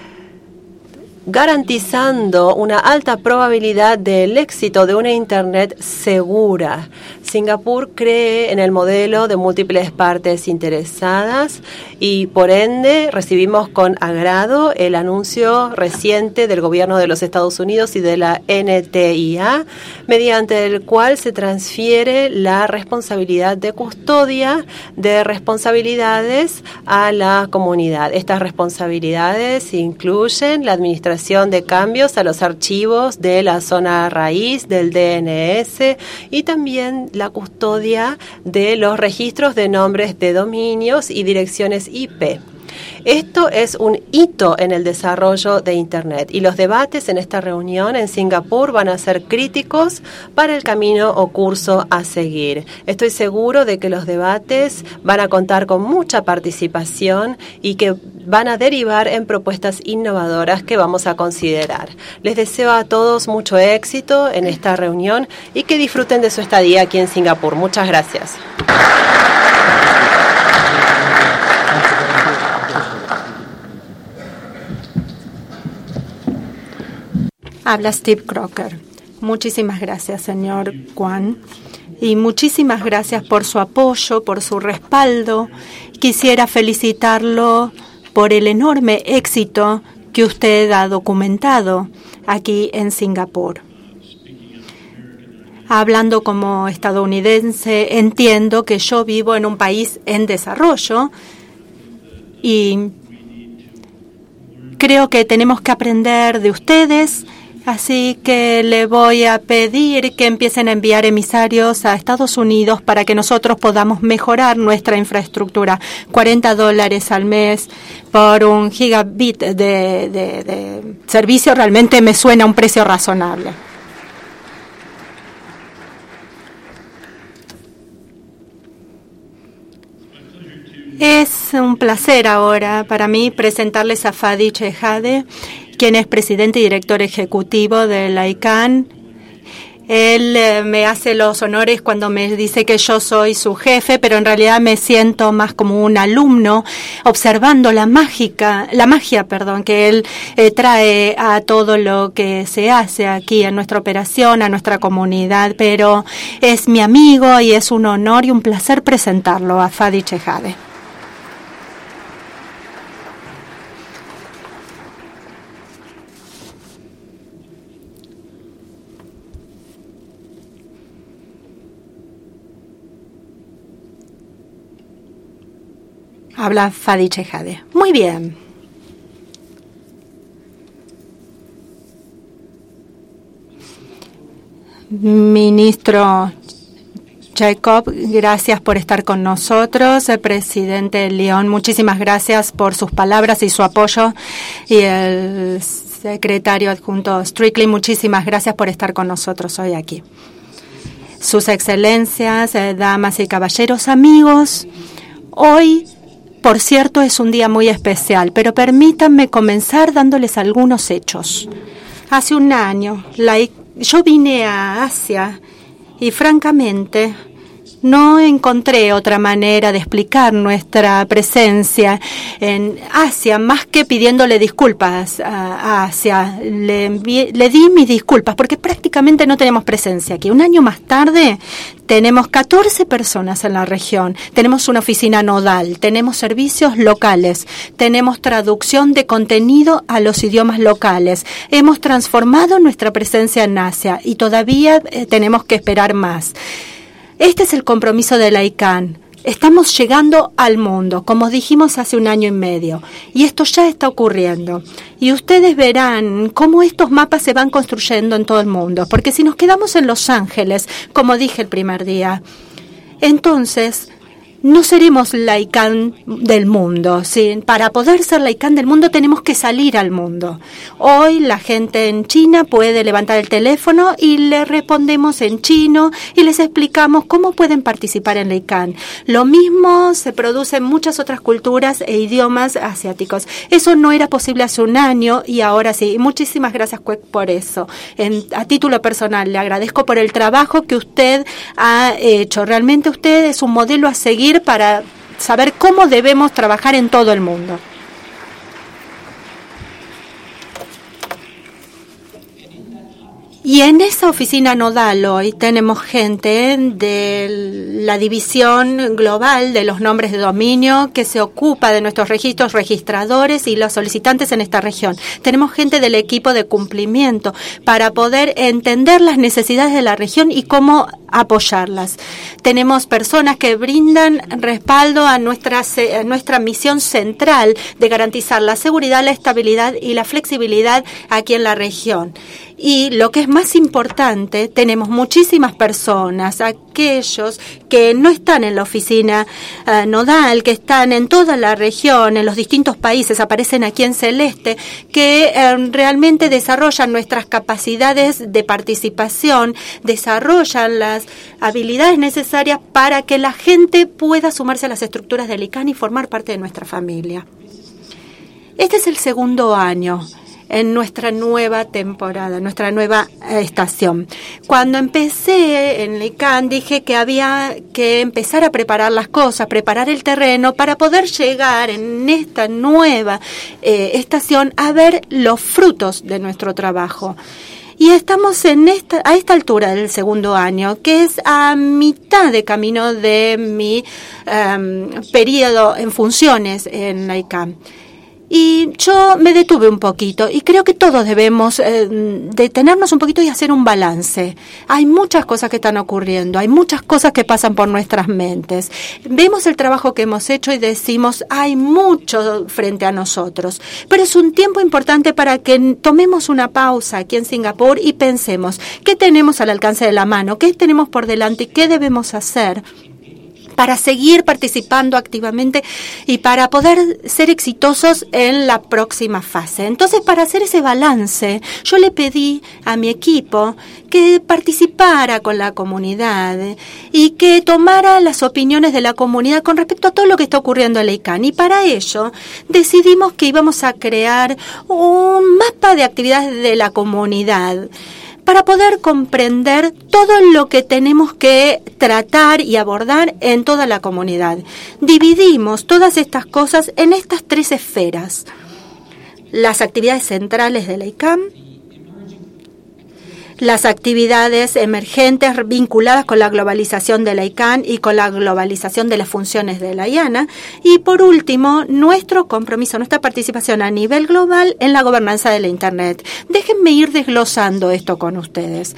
garantizando una alta probabilidad del éxito de una Internet segura. Singapur cree en el modelo de múltiples partes interesadas y, por ende, recibimos con agrado el anuncio reciente del gobierno de los Estados Unidos y de la N T I A, mediante el cual se transfiere la responsabilidad de custodia de responsabilidades a la comunidad. Estas responsabilidades incluyen la administración de cambios a los archivos de la zona raíz del D N S y también la custodia de los registros de nombres de dominios y direcciones I P. Esto es un hito en el desarrollo de Internet y los debates en esta reunión en Singapur van a ser críticos para el camino o curso a seguir. Estoy seguro de que los debates van a contar con mucha participación y que van a derivar en propuestas innovadoras que vamos a considerar. Les deseo a todos mucho éxito en esta reunión y que disfruten de su estadía aquí en Singapur. Muchas gracias. Habla Steve Crocker. Muchísimas gracias, señor Kwan. Y muchísimas gracias por su apoyo, por su respaldo. Quisiera felicitarlo por el enorme éxito que usted ha documentado aquí en Singapur. Hablando como estadounidense, entiendo que yo vivo en un país en desarrollo y creo que tenemos que aprender de ustedes. Así que le voy a pedir que empiecen a enviar emisarios a Estados Unidos para que nosotros podamos mejorar nuestra infraestructura. cuarenta dólares al mes por un gigabit de, de, de servicio realmente me suena a un precio razonable. Es un placer ahora para mí presentarles a Fadi Chehade, quien es presidente y director ejecutivo de la I C A N. Él eh, me hace los honores cuando me dice que yo soy su jefe, pero en realidad me siento más como un alumno observando la mágica, la magia, perdón, que él eh, trae a todo lo que se hace aquí en nuestra operación, a nuestra comunidad. Pero es mi amigo y es un honor y un placer presentarlo a Fadi Chehade. Habla Fadi Chehade. Muy bien. Ministro Jacob, gracias por estar con nosotros. El presidente León, muchísimas gracias por sus palabras y su apoyo. Y el secretario adjunto Strictly, muchísimas gracias por estar con nosotros hoy aquí. Sus excelencias, eh, damas y caballeros, amigos, hoy, por cierto, es un día muy especial, pero permítanme comenzar dándoles algunos hechos. Hace un año, la, yo vine a Asia y, francamente, no encontré otra manera de explicar nuestra presencia en Asia más que pidiéndole disculpas a Asia. Le, envié, le di mis disculpas porque prácticamente no tenemos presencia aquí. Un año más tarde tenemos catorce personas en la región, tenemos una oficina nodal, tenemos servicios locales, tenemos traducción de contenido a los idiomas locales. Hemos transformado nuestra presencia en Asia y todavía eh, tenemos que esperar más. Este es el compromiso de la I C A N. Estamos llegando al mundo, como dijimos hace un año y medio, y esto ya está ocurriendo. Y ustedes verán cómo estos mapas se van construyendo en todo el mundo, porque si nos quedamos en Los Ángeles, como dije el primer día, entonces no seremos la I C A N del mundo. ¿Sí? Para poder ser la I C A N del mundo tenemos que salir al mundo. Hoy la gente en China puede levantar el teléfono y le respondemos en chino y les explicamos cómo pueden participar en la I C A N. Lo mismo se produce en muchas otras culturas e idiomas asiáticos. Eso no era posible hace un año y ahora sí. Muchísimas gracias por eso. En, a título personal, le agradezco por el trabajo que usted ha hecho. Realmente usted es un modelo a seguir para saber cómo debemos trabajar en todo el mundo. Y en esa oficina nodal hoy tenemos gente de la división global de los nombres de dominio que se ocupa de nuestros registros, registradores y los solicitantes en esta región. Tenemos gente del equipo de cumplimiento para poder entender las necesidades de la región y cómo apoyarlas. Tenemos personas que brindan respaldo a nuestra, a nuestra misión central de garantizar la seguridad, la estabilidad y la flexibilidad aquí en la región. Y lo que es más importante, tenemos muchísimas personas, aquellos que no están en la oficina uh, nodal, que están en toda la región, en los distintos países, aparecen aquí en celeste, que uh, realmente desarrollan nuestras capacidades de participación, desarrollan las habilidades necesarias para que la gente pueda sumarse a las estructuras del I C A N y formar parte de nuestra familia. Este es el segundo año en nuestra nueva temporada, nuestra nueva eh, estación. Cuando empecé en la I C A N dije que había que empezar a preparar las cosas, preparar el terreno para poder llegar en esta nueva eh, estación a ver los frutos de nuestro trabajo. Y estamos en esta, a esta altura del segundo año, que es a mitad de camino de mi um, periodo en funciones en la I C A N. Y yo me detuve un poquito y creo que todos debemos eh, detenernos un poquito y hacer un balance. Hay muchas cosas que están ocurriendo, hay muchas cosas que pasan por nuestras mentes. Vemos el trabajo que hemos hecho y decimos, hay mucho frente a nosotros. Pero es un tiempo importante para que tomemos una pausa aquí en Singapur y pensemos, ¿qué tenemos al alcance de la mano? ¿Qué tenemos por delante y qué debemos hacer para seguir participando activamente y para poder ser exitosos en la próxima fase? Entonces, para hacer ese balance, yo le pedí a mi equipo que participara con la comunidad y que tomara las opiniones de la comunidad con respecto a todo lo que está ocurriendo en la I C A N. Y para ello, decidimos que íbamos a crear un mapa de actividades de la comunidad para poder comprender todo lo que tenemos que tratar y abordar en toda la comunidad. Dividimos todas estas cosas en estas tres esferas: las actividades centrales de la I C A N, las actividades emergentes vinculadas con la globalización de la I C A N y con la globalización de las funciones de la I A N A, y por último, nuestro compromiso, nuestra participación a nivel global en la gobernanza de la Internet. Déjenme ir desglosando esto con ustedes.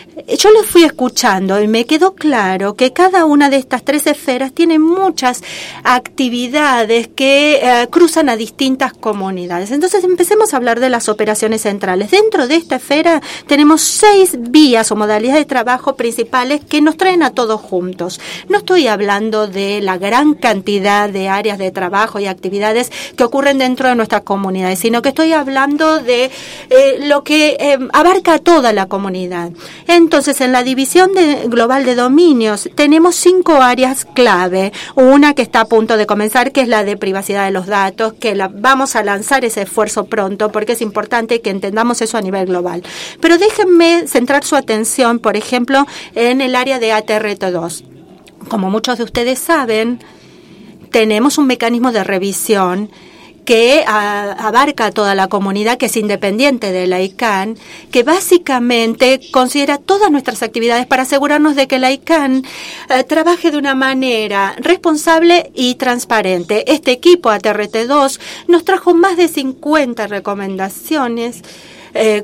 Yo lo fui escuchando y me quedó claro que cada una de estas tres esferas tiene muchas actividades que eh, cruzan a distintas comunidades. Entonces empecemos a hablar de las operaciones centrales. Dentro de esta esfera tenemos seis vías o modalidades de trabajo principales que nos traen a todos juntos. No estoy hablando de la gran cantidad de áreas de trabajo y actividades que ocurren dentro de nuestras comunidades, sino que estoy hablando de eh, lo que eh, abarca a toda la comunidad. En Entonces, en la división de, global de dominios, tenemos cinco áreas clave. Una que está a punto de comenzar, que es la de privacidad de los datos, que la, vamos a lanzar ese esfuerzo pronto, porque es importante que entendamos eso a nivel global. Pero déjenme centrar su atención, por ejemplo, en el área de A T R T dos. Como muchos de ustedes saben, tenemos un mecanismo de revisión que a, abarca a toda la comunidad, que es independiente de la I C A N, que básicamente considera todas nuestras actividades para asegurarnos de que la I C A N eh, trabaje de una manera responsable y transparente. Este equipo A T R T dos nos trajo más de cincuenta recomendaciones eh,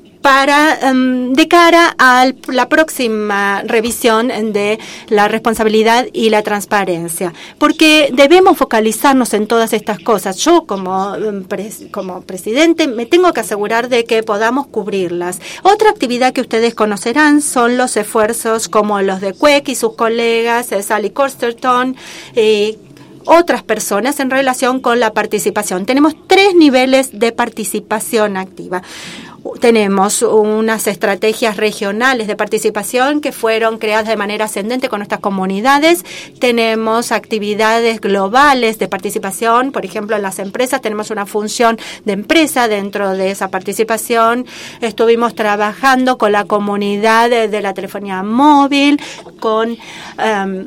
para um, de cara a la próxima revisión de la responsabilidad y la transparencia, porque debemos focalizarnos en todas estas cosas. Yo como, um, pres, como presidente me tengo que asegurar de que podamos cubrirlas. Otra actividad que ustedes conocerán son los esfuerzos como los de Quek y sus colegas, Sally Corsterton y otras personas en relación con la participación. Tenemos tres niveles de participación activa. Tenemos unas estrategias regionales de participación que fueron creadas de manera ascendente con nuestras comunidades. Tenemos actividades globales de participación, por ejemplo, en las empresas tenemos una función de empresa dentro de esa participación. Estuvimos trabajando con la comunidad de, de la telefonía móvil, con Um,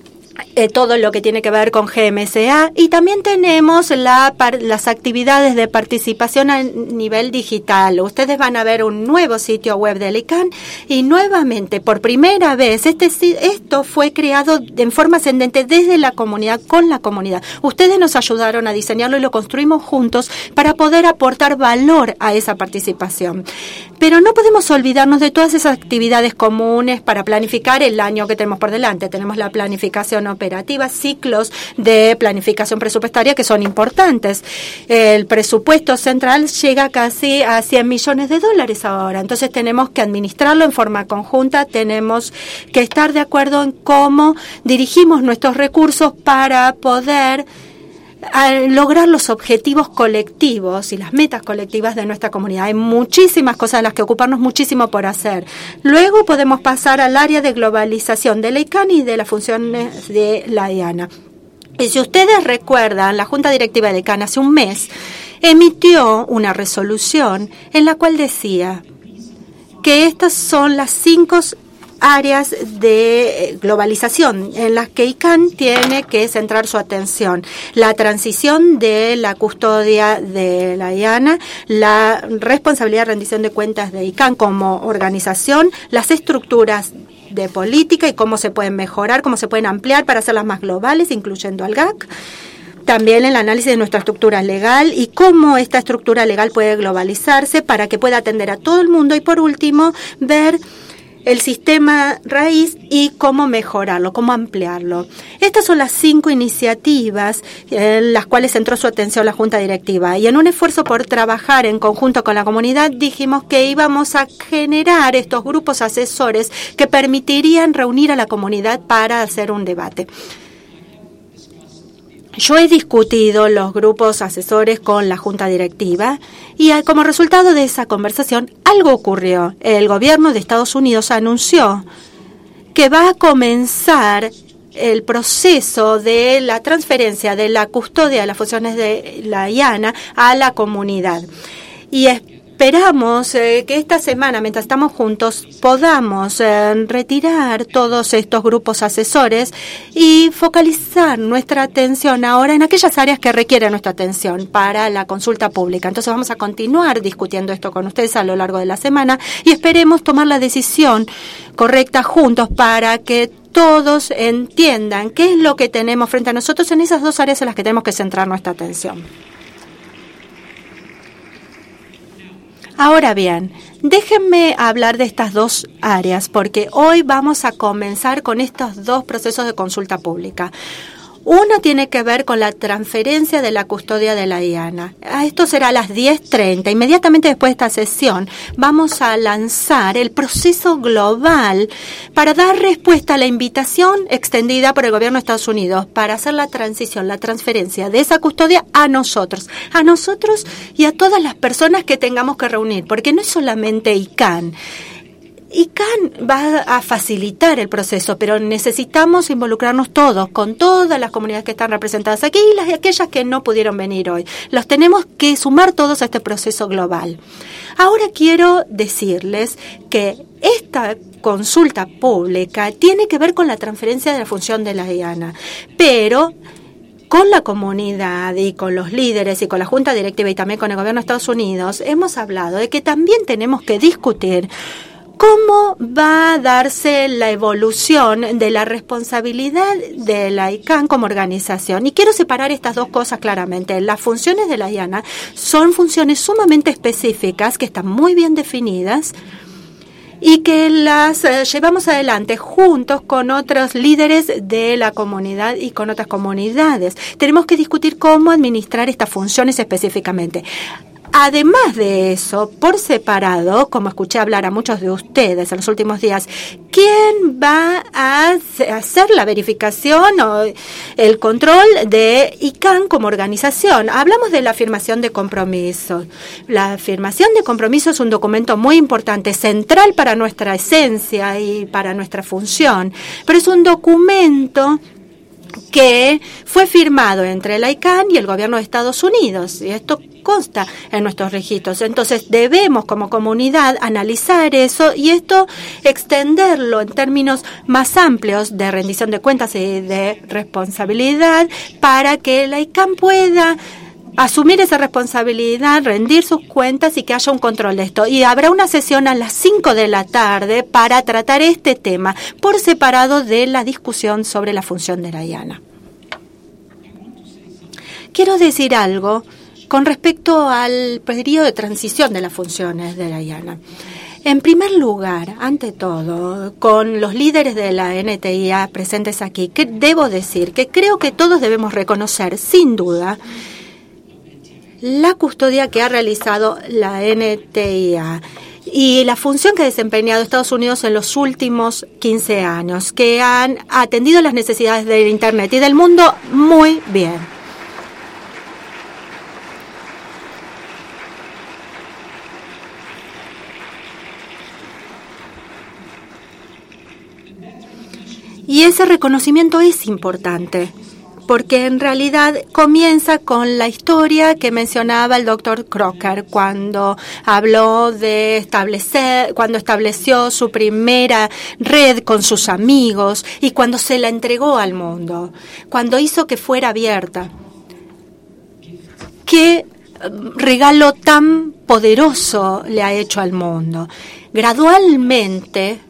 Eh, todo lo que tiene que ver con G M S A, y también tenemos la, par, las actividades de participación a nivel digital. Ustedes van a ver un nuevo sitio web de la I C A N y nuevamente, por primera vez, este esto fue creado en forma ascendente desde la comunidad, con la comunidad. Ustedes nos ayudaron a diseñarlo y lo construimos juntos para poder aportar valor a esa participación. Pero no podemos olvidarnos de todas esas actividades comunes para planificar el año que tenemos por delante. Tenemos la planificación operativa, ciclos de planificación presupuestaria que son importantes. El presupuesto central llega casi a cien millones de dólares ahora. Entonces tenemos que administrarlo en forma conjunta, tenemos que estar de acuerdo en cómo dirigimos nuestros recursos para poder a lograr los objetivos colectivos y las metas colectivas de nuestra comunidad. Hay muchísimas cosas de las que ocuparnos, muchísimo por hacer. Luego podemos pasar al área de globalización de la I C A N y de las funciones de la I A N A. Y si ustedes recuerdan, la Junta Directiva de la I C A N hace un mes emitió una resolución en la cual decía que estas son las cinco áreas de globalización en las que I C A N tiene que centrar su atención. La transición de la custodia de la I A N A, la responsabilidad de rendición de cuentas de I C A N como organización, las estructuras de política y cómo se pueden mejorar, cómo se pueden ampliar para hacerlas más globales, incluyendo al G A C. También el análisis de nuestra estructura legal y cómo esta estructura legal puede globalizarse para que pueda atender a todo el mundo. Y por último, ver el sistema raíz y cómo mejorarlo, cómo ampliarlo. Estas son las cinco iniciativas en las cuales centró su atención la Junta Directiva. Y en un esfuerzo por trabajar en conjunto con la comunidad, dijimos que íbamos a generar estos grupos asesores que permitirían reunir a la comunidad para hacer un debate. Yo he discutido los grupos asesores con la Junta Directiva y como resultado de esa conversación algo ocurrió. El gobierno de Estados Unidos anunció que va a comenzar el proceso de la transferencia de la custodia de las funciones de la I A N A a la comunidad. Y esperamos eh, que esta semana, mientras estamos juntos, podamos eh, retirar todos estos grupos asesores y focalizar nuestra atención ahora en aquellas áreas que requieren nuestra atención para la consulta pública. Entonces vamos a continuar discutiendo esto con ustedes a lo largo de la semana y esperemos tomar la decisión correcta juntos para que todos entiendan qué es lo que tenemos frente a nosotros en esas dos áreas en las que tenemos que centrar nuestra atención. Ahora bien, déjenme hablar de estas dos áreas porque hoy vamos a comenzar con estos dos procesos de consulta pública. Uno tiene que ver con la transferencia de la custodia de la I A N A. Esto será a las diez treinta. Inmediatamente después de esta sesión vamos a lanzar el proceso global para dar respuesta a la invitación extendida por el gobierno de Estados Unidos para hacer la transición, la transferencia de esa custodia a nosotros, a nosotros y a todas las personas que tengamos que reunir, porque no es solamente I C A N. I C A N va a facilitar el proceso, pero necesitamos involucrarnos todos, con todas las comunidades que están representadas aquí y las y aquellas que no pudieron venir hoy. Los tenemos que sumar todos a este proceso global. Ahora quiero decirles que esta consulta pública tiene que ver con la transferencia de la función de la I A N A, pero con la comunidad y con los líderes y con la Junta Directiva y también con el gobierno de Estados Unidos hemos hablado de que también tenemos que discutir ¿cómo va a darse la evolución de la responsabilidad de la I C A N como organización? Y quiero separar estas dos cosas claramente. Las funciones de la I A N A son funciones sumamente específicas que están muy bien definidas y que las eh, llevamos adelante juntos con otros líderes de la comunidad y con otras comunidades. Tenemos que discutir cómo administrar estas funciones específicamente. Además de eso, por separado, como escuché hablar a muchos de ustedes en los últimos días, ¿quién va a hacer la verificación o el control de I C A N como organización? Hablamos de la afirmación de compromiso. La afirmación de compromiso es un documento muy importante, central para nuestra esencia y para nuestra función, pero es un documento que fue firmado entre la I C A N y el gobierno de Estados Unidos, y esto consta en nuestros registros. Entonces debemos como comunidad analizar eso y esto extenderlo en términos más amplios de rendición de cuentas y de responsabilidad para que la I C A N pueda asumir esa responsabilidad, rendir sus cuentas y que haya un control de esto. Y habrá una sesión a las cinco de la tarde para tratar este tema por separado de la discusión sobre la función de la I A N A. Quiero decir algo con respecto al periodo de transición de las funciones de la I A N A. En primer lugar, ante todo, con los líderes de la N T I A presentes aquí, que debo decir que creo que todos debemos reconocer, sin duda, la custodia que ha realizado la N T I A y la función que ha desempeñado Estados Unidos en los últimos quince años, que han atendido las necesidades del Internet y del mundo muy bien. Y ese reconocimiento es importante, porque en realidad comienza con la historia que mencionaba el doctor Crocker cuando habló de establecer, cuando estableció su primera red con sus amigos y cuando se la entregó al mundo, cuando hizo que fuera abierta. ¿Qué regalo tan poderoso le ha hecho al mundo? Gradualmente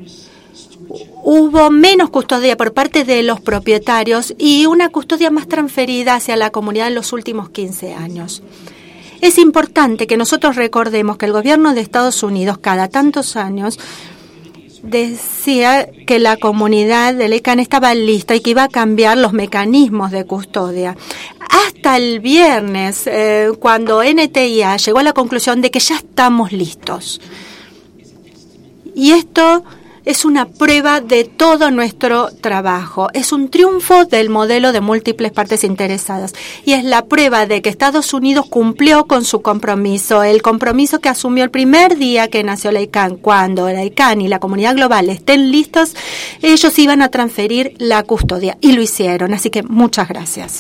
hubo menos custodia por parte de los propietarios y una custodia más transferida hacia la comunidad en los últimos quince años. Es importante que nosotros recordemos que el gobierno de Estados Unidos cada tantos años decía que la comunidad del I C A N estaba lista y que iba a cambiar los mecanismos de custodia. Hasta el viernes, eh, cuando N T I A llegó a la conclusión de que ya estamos listos. Y esto es una prueba de todo nuestro trabajo. Es un triunfo del modelo de múltiples partes interesadas. Y es la prueba de que Estados Unidos cumplió con su compromiso. El compromiso que asumió el primer día que nació la I C A N. Cuando la I C A N y la comunidad global estén listos, ellos iban a transferir la custodia. Y lo hicieron. Así que muchas gracias.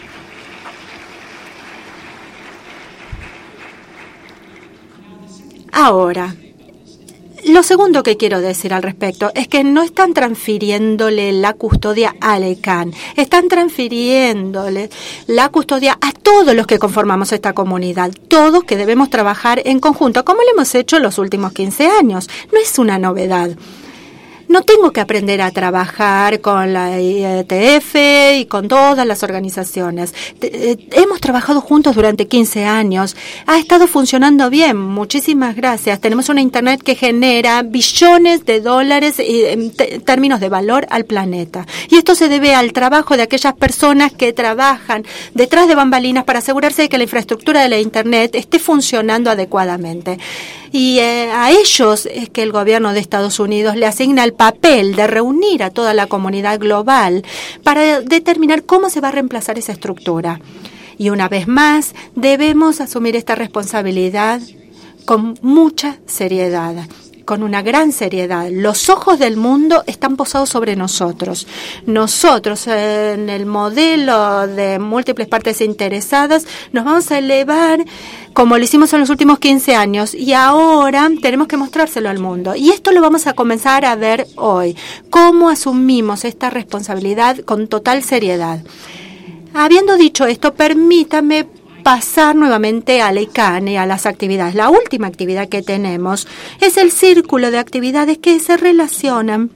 Ahora, lo segundo que quiero decir al respecto es que no están transfiriéndole la custodia a la I C A N, están transfiriéndole la custodia a todos los que conformamos esta comunidad, todos que debemos trabajar en conjunto, como lo hemos hecho en los últimos quince años. No es una novedad. No tengo que aprender a trabajar con la I E T F y con todas las organizaciones. Hemos trabajado juntos durante quince años. Ha estado funcionando bien. Muchísimas gracias. Tenemos una Internet que genera billones de dólares en términos de valor al planeta. Y esto se debe al trabajo de aquellas personas que trabajan detrás de bambalinas para asegurarse de que la infraestructura de la Internet esté funcionando adecuadamente. Y eh, a ellos es que el gobierno de Estados Unidos le asigna el papel de reunir a toda la comunidad global para determinar cómo se va a reemplazar esa estructura. Y una vez más, debemos asumir esta responsabilidad con mucha seriedad, con una gran seriedad. Los ojos del mundo están posados sobre nosotros. Nosotros, en el modelo de múltiples partes interesadas, nos vamos a elevar como lo hicimos en los últimos quince años, y ahora tenemos que mostrárselo al mundo. Y esto lo vamos a comenzar a ver hoy, cómo asumimos esta responsabilidad con total seriedad. Habiendo dicho esto, permítame pasar nuevamente a la I C A N y a las actividades. La última actividad que tenemos es el círculo de actividades que se relacionan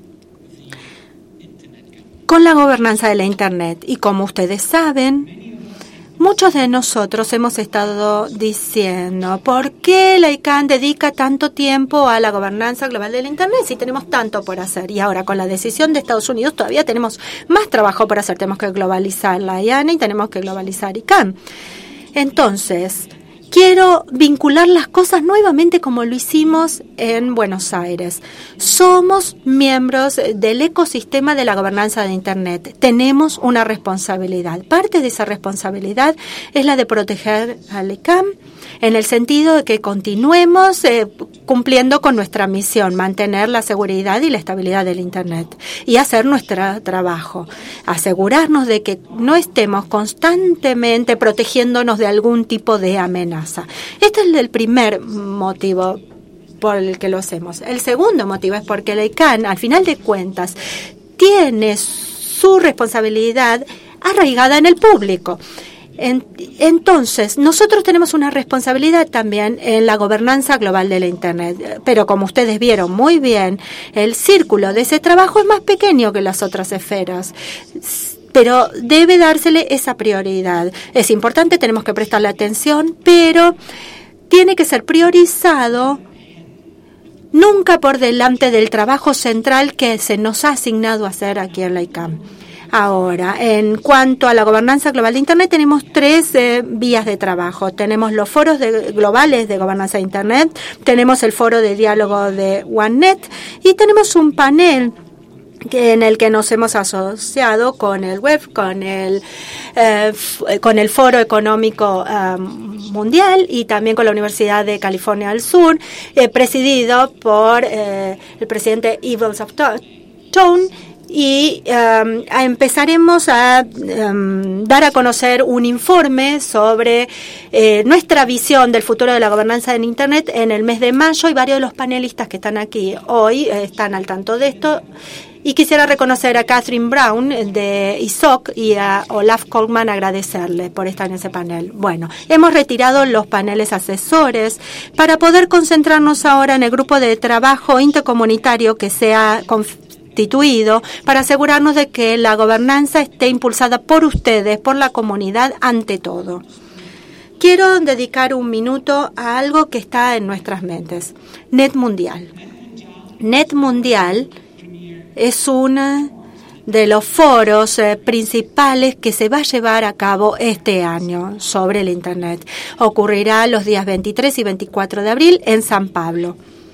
con la gobernanza de la Internet. Y como ustedes saben, muchos de nosotros hemos estado diciendo, ¿por qué la I C A N dedica tanto tiempo a la gobernanza global de la Internet si tenemos tanto por hacer? Y ahora con la decisión de Estados Unidos todavía tenemos más trabajo por hacer. Tenemos que globalizar la I A N y tenemos que globalizar I C A N. Entonces, quiero vincular las cosas nuevamente como lo hicimos en Buenos Aires. Somos miembros del ecosistema de la gobernanza de Internet. Tenemos una responsabilidad. Parte de esa responsabilidad es la de proteger al I C A N en el sentido de que continuemos eh, cumpliendo con nuestra misión, mantener la seguridad y la estabilidad del Internet y hacer nuestro trabajo, asegurarnos de que no estemos constantemente protegiéndonos de algún tipo de amenaza. Este es el primer motivo por el que lo hacemos. El segundo motivo es porque la I C A N, al final de cuentas, tiene su responsabilidad arraigada en el público. Entonces, nosotros tenemos una responsabilidad también en la gobernanza global de la Internet, pero como ustedes vieron muy bien, el círculo de ese trabajo es más pequeño que las otras esferas, pero debe dársele esa prioridad. Es importante, tenemos que prestarle atención, pero tiene que ser priorizado nunca por delante del trabajo central que se nos ha asignado a hacer aquí en la I C A N. Ahora, en cuanto a la gobernanza global de Internet, tenemos tres eh, vías de trabajo. Tenemos los foros de, globales de gobernanza de Internet, tenemos el foro de diálogo de OneNet y tenemos un panel que, en el que nos hemos asociado con el web, con el eh, f- con el Foro Económico eh, Mundial y también con la Universidad de California del Sur, eh, presidido por eh, el presidente Evilsoft Tone, y um, empezaremos a um, dar a conocer un informe sobre eh, nuestra visión del futuro de la gobernanza en Internet en el mes de mayo, y varios de los panelistas que están aquí hoy eh, están al tanto de esto. Y quisiera reconocer a Catherine Brown de I S O C y a Olaf Colman, agradecerle por estar en ese panel. Bueno, hemos retirado los paneles asesores para poder concentrarnos ahora en el grupo de trabajo intercomunitario que se ha constituido para asegurarnos de que la gobernanza esté impulsada por ustedes, por la comunidad, ante todo. Quiero dedicar un minuto a algo que está en nuestras mentes. Net Mundial. Net Mundial es uno de los foros eh, principales que se va a llevar a cabo este año sobre el Internet. Ocurrirá los días veintitrés y veinticuatro de abril en San Pablo.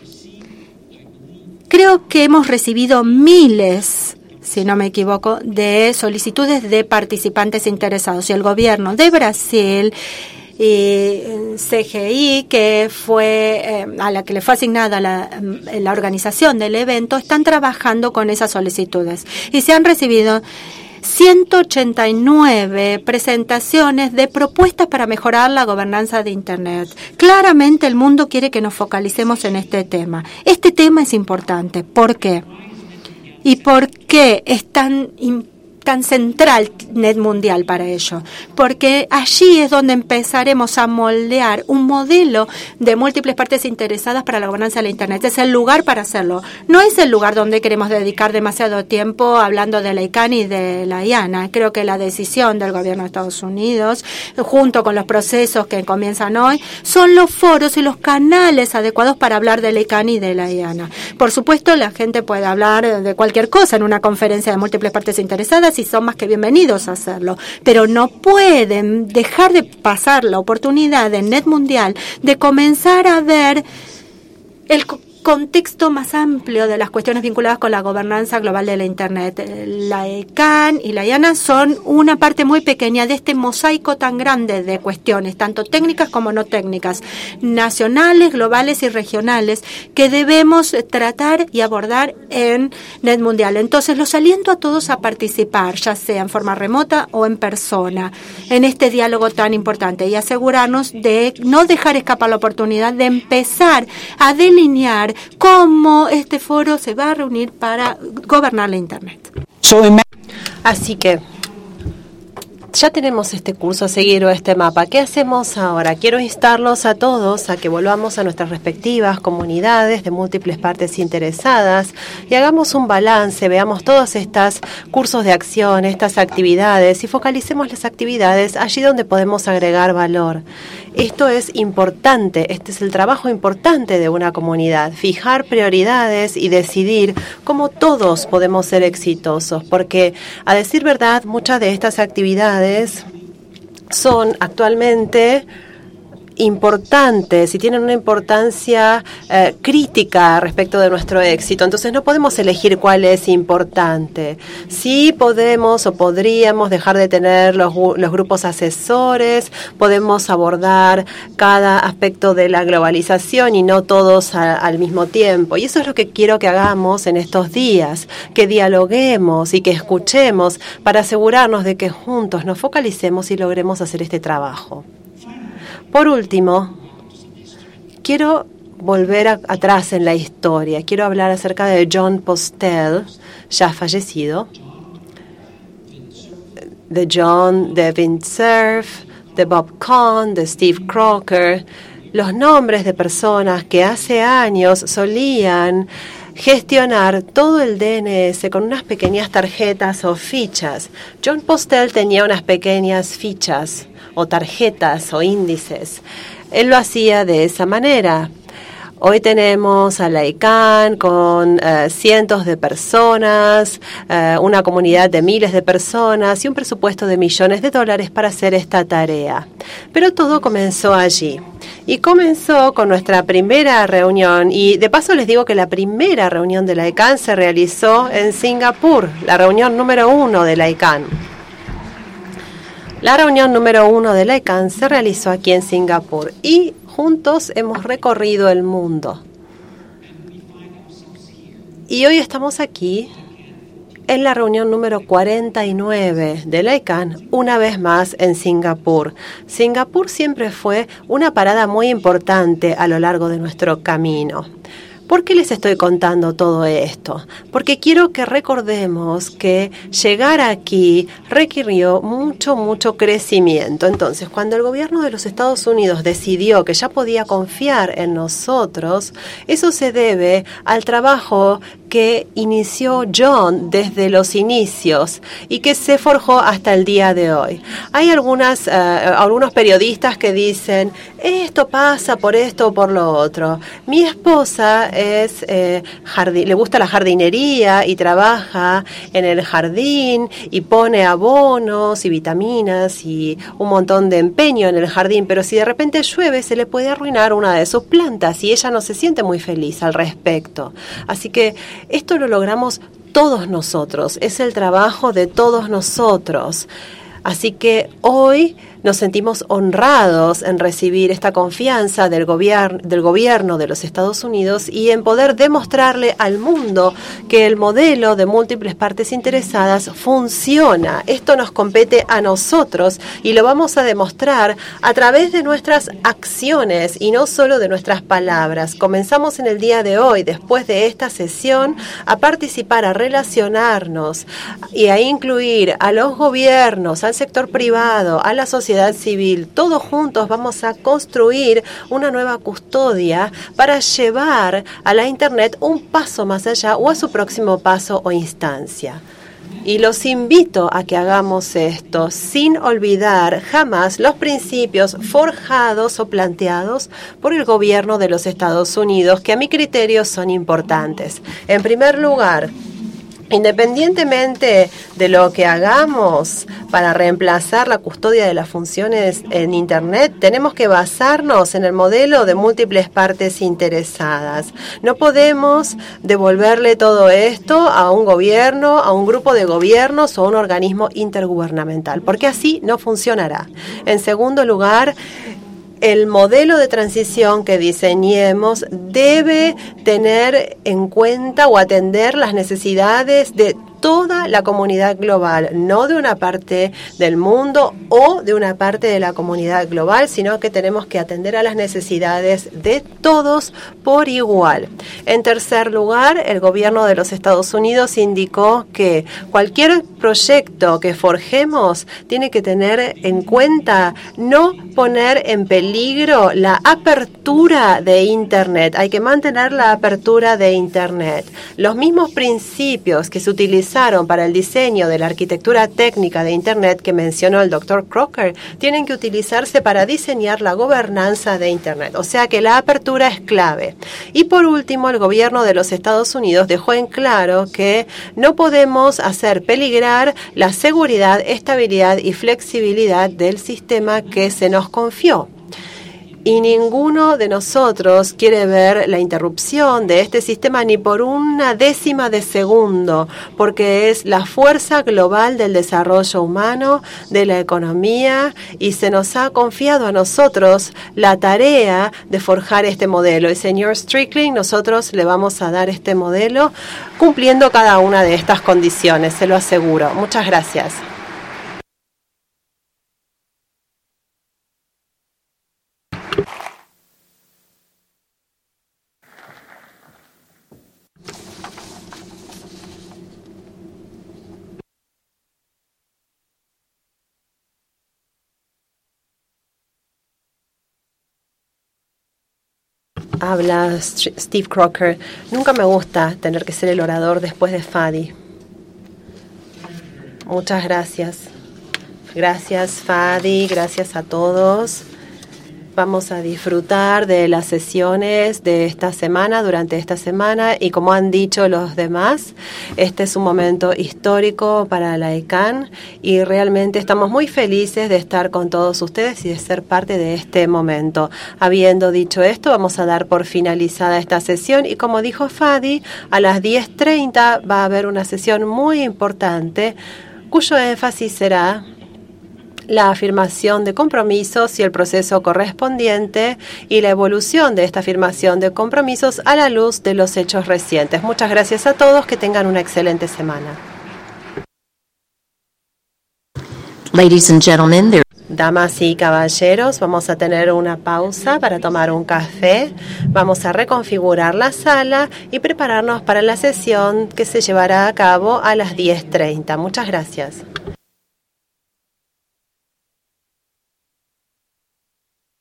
Creo que hemos recibido miles, si no me equivoco, de solicitudes de participantes interesados. Y el gobierno de Brasil y C G I, que fue eh, a la que le fue asignada la, la organización del evento, están trabajando con esas solicitudes y se han recibido ciento ochenta y nueve presentaciones de propuestas para mejorar la gobernanza de Internet. Claramente el mundo quiere que nos focalicemos en este tema. Este tema es importante. ¿Por qué? ¿Y por qué es tan importante? Tan central Net Mundial para ello, porque allí es donde empezaremos a moldear un modelo de múltiples partes interesadas para la gobernanza de la Internet. Es el lugar para hacerlo. No es el lugar donde queremos dedicar demasiado tiempo hablando de la I C A N y de la I A N A. Creo que la decisión del gobierno de Estados Unidos, junto con los procesos que comienzan hoy, son los foros y los canales adecuados para hablar de la I C A N y de la I A N A. Por supuesto, la gente puede hablar de cualquier cosa en una conferencia de múltiples partes interesadas, y son más que bienvenidos a hacerlo, pero no pueden dejar de pasar la oportunidad en Net Mundial de comenzar a ver el contexto más amplio de las cuestiones vinculadas con la gobernanza global de la Internet. La I C A N y la I A N A son una parte muy pequeña de este mosaico tan grande de cuestiones, tanto técnicas como no técnicas, nacionales, globales y regionales, que debemos tratar y abordar en Net Mundial. Entonces, los aliento a todos a participar, ya sea en forma remota o en persona, en este diálogo tan importante, y asegurarnos de no dejar escapar la oportunidad de empezar a delinear cómo este foro se va a reunir para gobernar la Internet. Así que ya tenemos este curso a seguir o este mapa. ¿Qué hacemos ahora? Quiero instarlos a todos a que volvamos a nuestras respectivas comunidades de múltiples partes interesadas y hagamos un balance, veamos todos estos cursos de acción, estas actividades, y focalicemos las actividades allí donde podemos agregar valor. Esto es importante, este es el trabajo importante de una comunidad, fijar prioridades y decidir cómo todos podemos ser exitosos, porque, a decir verdad, muchas de estas actividades son actualmente importantes y tienen una importancia eh, crítica respecto de nuestro éxito. Entonces no podemos elegir cuál es importante. Sí podemos o podríamos dejar de tener los, los grupos asesores, podemos abordar cada aspecto de la globalización y no todos a, al mismo tiempo. Y eso es lo que quiero que hagamos en estos días, que dialoguemos y que escuchemos para asegurarnos de que juntos nos focalicemos y logremos hacer este trabajo. Por último, quiero volver a, atrás en la historia. Quiero hablar acerca de Jon Postel, ya fallecido, de John, de Vint Cerf, de Bob Kahn, de Steve Crocker, los nombres de personas que hace años solían gestionar todo el D N S con unas pequeñas tarjetas o fichas. Jon Postel tenía unas pequeñas fichas o tarjetas o índices. Él lo hacía de esa manera. Hoy tenemos a la I C A N con uh, cientos de personas, uh, una comunidad de miles de personas y un presupuesto de millones de dólares para hacer esta tarea. Pero todo comenzó allí. Y comenzó con nuestra primera reunión. Y de paso les digo que la primera reunión de la I C A N se realizó en Singapur, la reunión número uno de la I C A N. La reunión número uno de la I C A N se realizó aquí en Singapur y juntos hemos recorrido el mundo. Y hoy estamos aquí en la reunión número cuarenta y nueve de la I C A N, una vez más en Singapur. Singapur siempre fue una parada muy importante a lo largo de nuestro camino. ¿Por qué les estoy contando todo esto? Porque quiero que recordemos que llegar aquí requirió mucho, mucho crecimiento. Entonces, cuando el gobierno de los Estados Unidos decidió que ya podía confiar en nosotros, eso se debe al trabajo que inició John desde los inicios y que se forjó hasta el día de hoy. Hay algunas, uh, algunos periodistas que dicen, esto pasa por esto o por lo otro. Mi esposa es eh, jardín, le gusta la jardinería y trabaja en el jardín y pone abonos y vitaminas y un montón de empeño en el jardín, pero si de repente llueve se le puede arruinar una de sus plantas y ella no se siente muy feliz al respecto. Así que esto lo logramos todos nosotros, es el trabajo de todos nosotros. Así que hoy nos sentimos honrados en recibir esta confianza del gobierno, del gobierno de los Estados Unidos y en poder demostrarle al mundo que el modelo de múltiples partes interesadas funciona. Esto nos compete a nosotros y lo vamos a demostrar a través de nuestras acciones y no solo de nuestras palabras. Comenzamos en el día de hoy, después de esta sesión, a participar, a relacionarnos y a incluir a los gobiernos, al sector privado, a la sociedad civil. Todos juntos vamos a construir una nueva custodia para llevar a la Internet un paso más allá o a su próximo paso o instancia. Y los invito a que hagamos esto sin olvidar jamás los principios forjados o planteados por el gobierno de los Estados Unidos, que a mi criterio son importantes. En primer lugar, independientemente de lo que hagamos para reemplazar la custodia de las funciones en Internet, tenemos que basarnos en el modelo de múltiples partes interesadas. No podemos devolverle todo esto a un gobierno, a un grupo de gobiernos o a un organismo intergubernamental, porque así no funcionará. En segundo lugar, el modelo de transición que diseñemos debe tener en cuenta o atender las necesidades de toda la comunidad global, no de una parte del mundo o de una parte de la comunidad global, sino que tenemos que atender a las necesidades de todos por igual. En tercer lugar, el gobierno de los Estados Unidos indicó que cualquier proyecto que forjemos tiene que tener en cuenta no poner en peligro la apertura de Internet. Hay que mantener la apertura de Internet. Los mismos principios que se utilizan para el diseño de la arquitectura técnica de Internet que mencionó el doctor Crocker tienen que utilizarse para diseñar la gobernanza de Internet. O sea que la apertura es clave. Y por último, el gobierno de los Estados Unidos dejó en claro que no podemos hacer peligrar la seguridad, estabilidad y flexibilidad del sistema que se nos confió. Y ninguno de nosotros quiere ver la interrupción de este sistema ni por una décima de segundo, porque es la fuerza global del desarrollo humano, de la economía, y se nos ha confiado a nosotros la tarea de forjar este modelo. Y señor Strickling, nosotros le vamos a dar este modelo cumpliendo cada una de estas condiciones, se lo aseguro. Muchas gracias. Habla Steve Crocker. Nunca me gusta tener que ser el orador después de Fadi. Muchas gracias. Gracias, Fadi. Gracias a todos. Vamos a disfrutar de las sesiones de esta semana, durante esta semana, y como han dicho los demás, este es un momento histórico para la I C A N y realmente estamos muy felices de estar con todos ustedes y de ser parte de este momento. Habiendo dicho esto, vamos a dar por finalizada esta sesión y como dijo Fadi, a las diez treinta va a haber una sesión muy importante cuyo énfasis será la afirmación de compromisos y el proceso correspondiente y la evolución de esta afirmación de compromisos a la luz de los hechos recientes. Muchas gracias a todos, que tengan una excelente semana. Ladies and gentlemen, there Damas y caballeros, vamos a tener una pausa para tomar un café. Vamos a reconfigurar la sala y prepararnos para la sesión que se llevará a cabo a las diez treinta. Muchas gracias.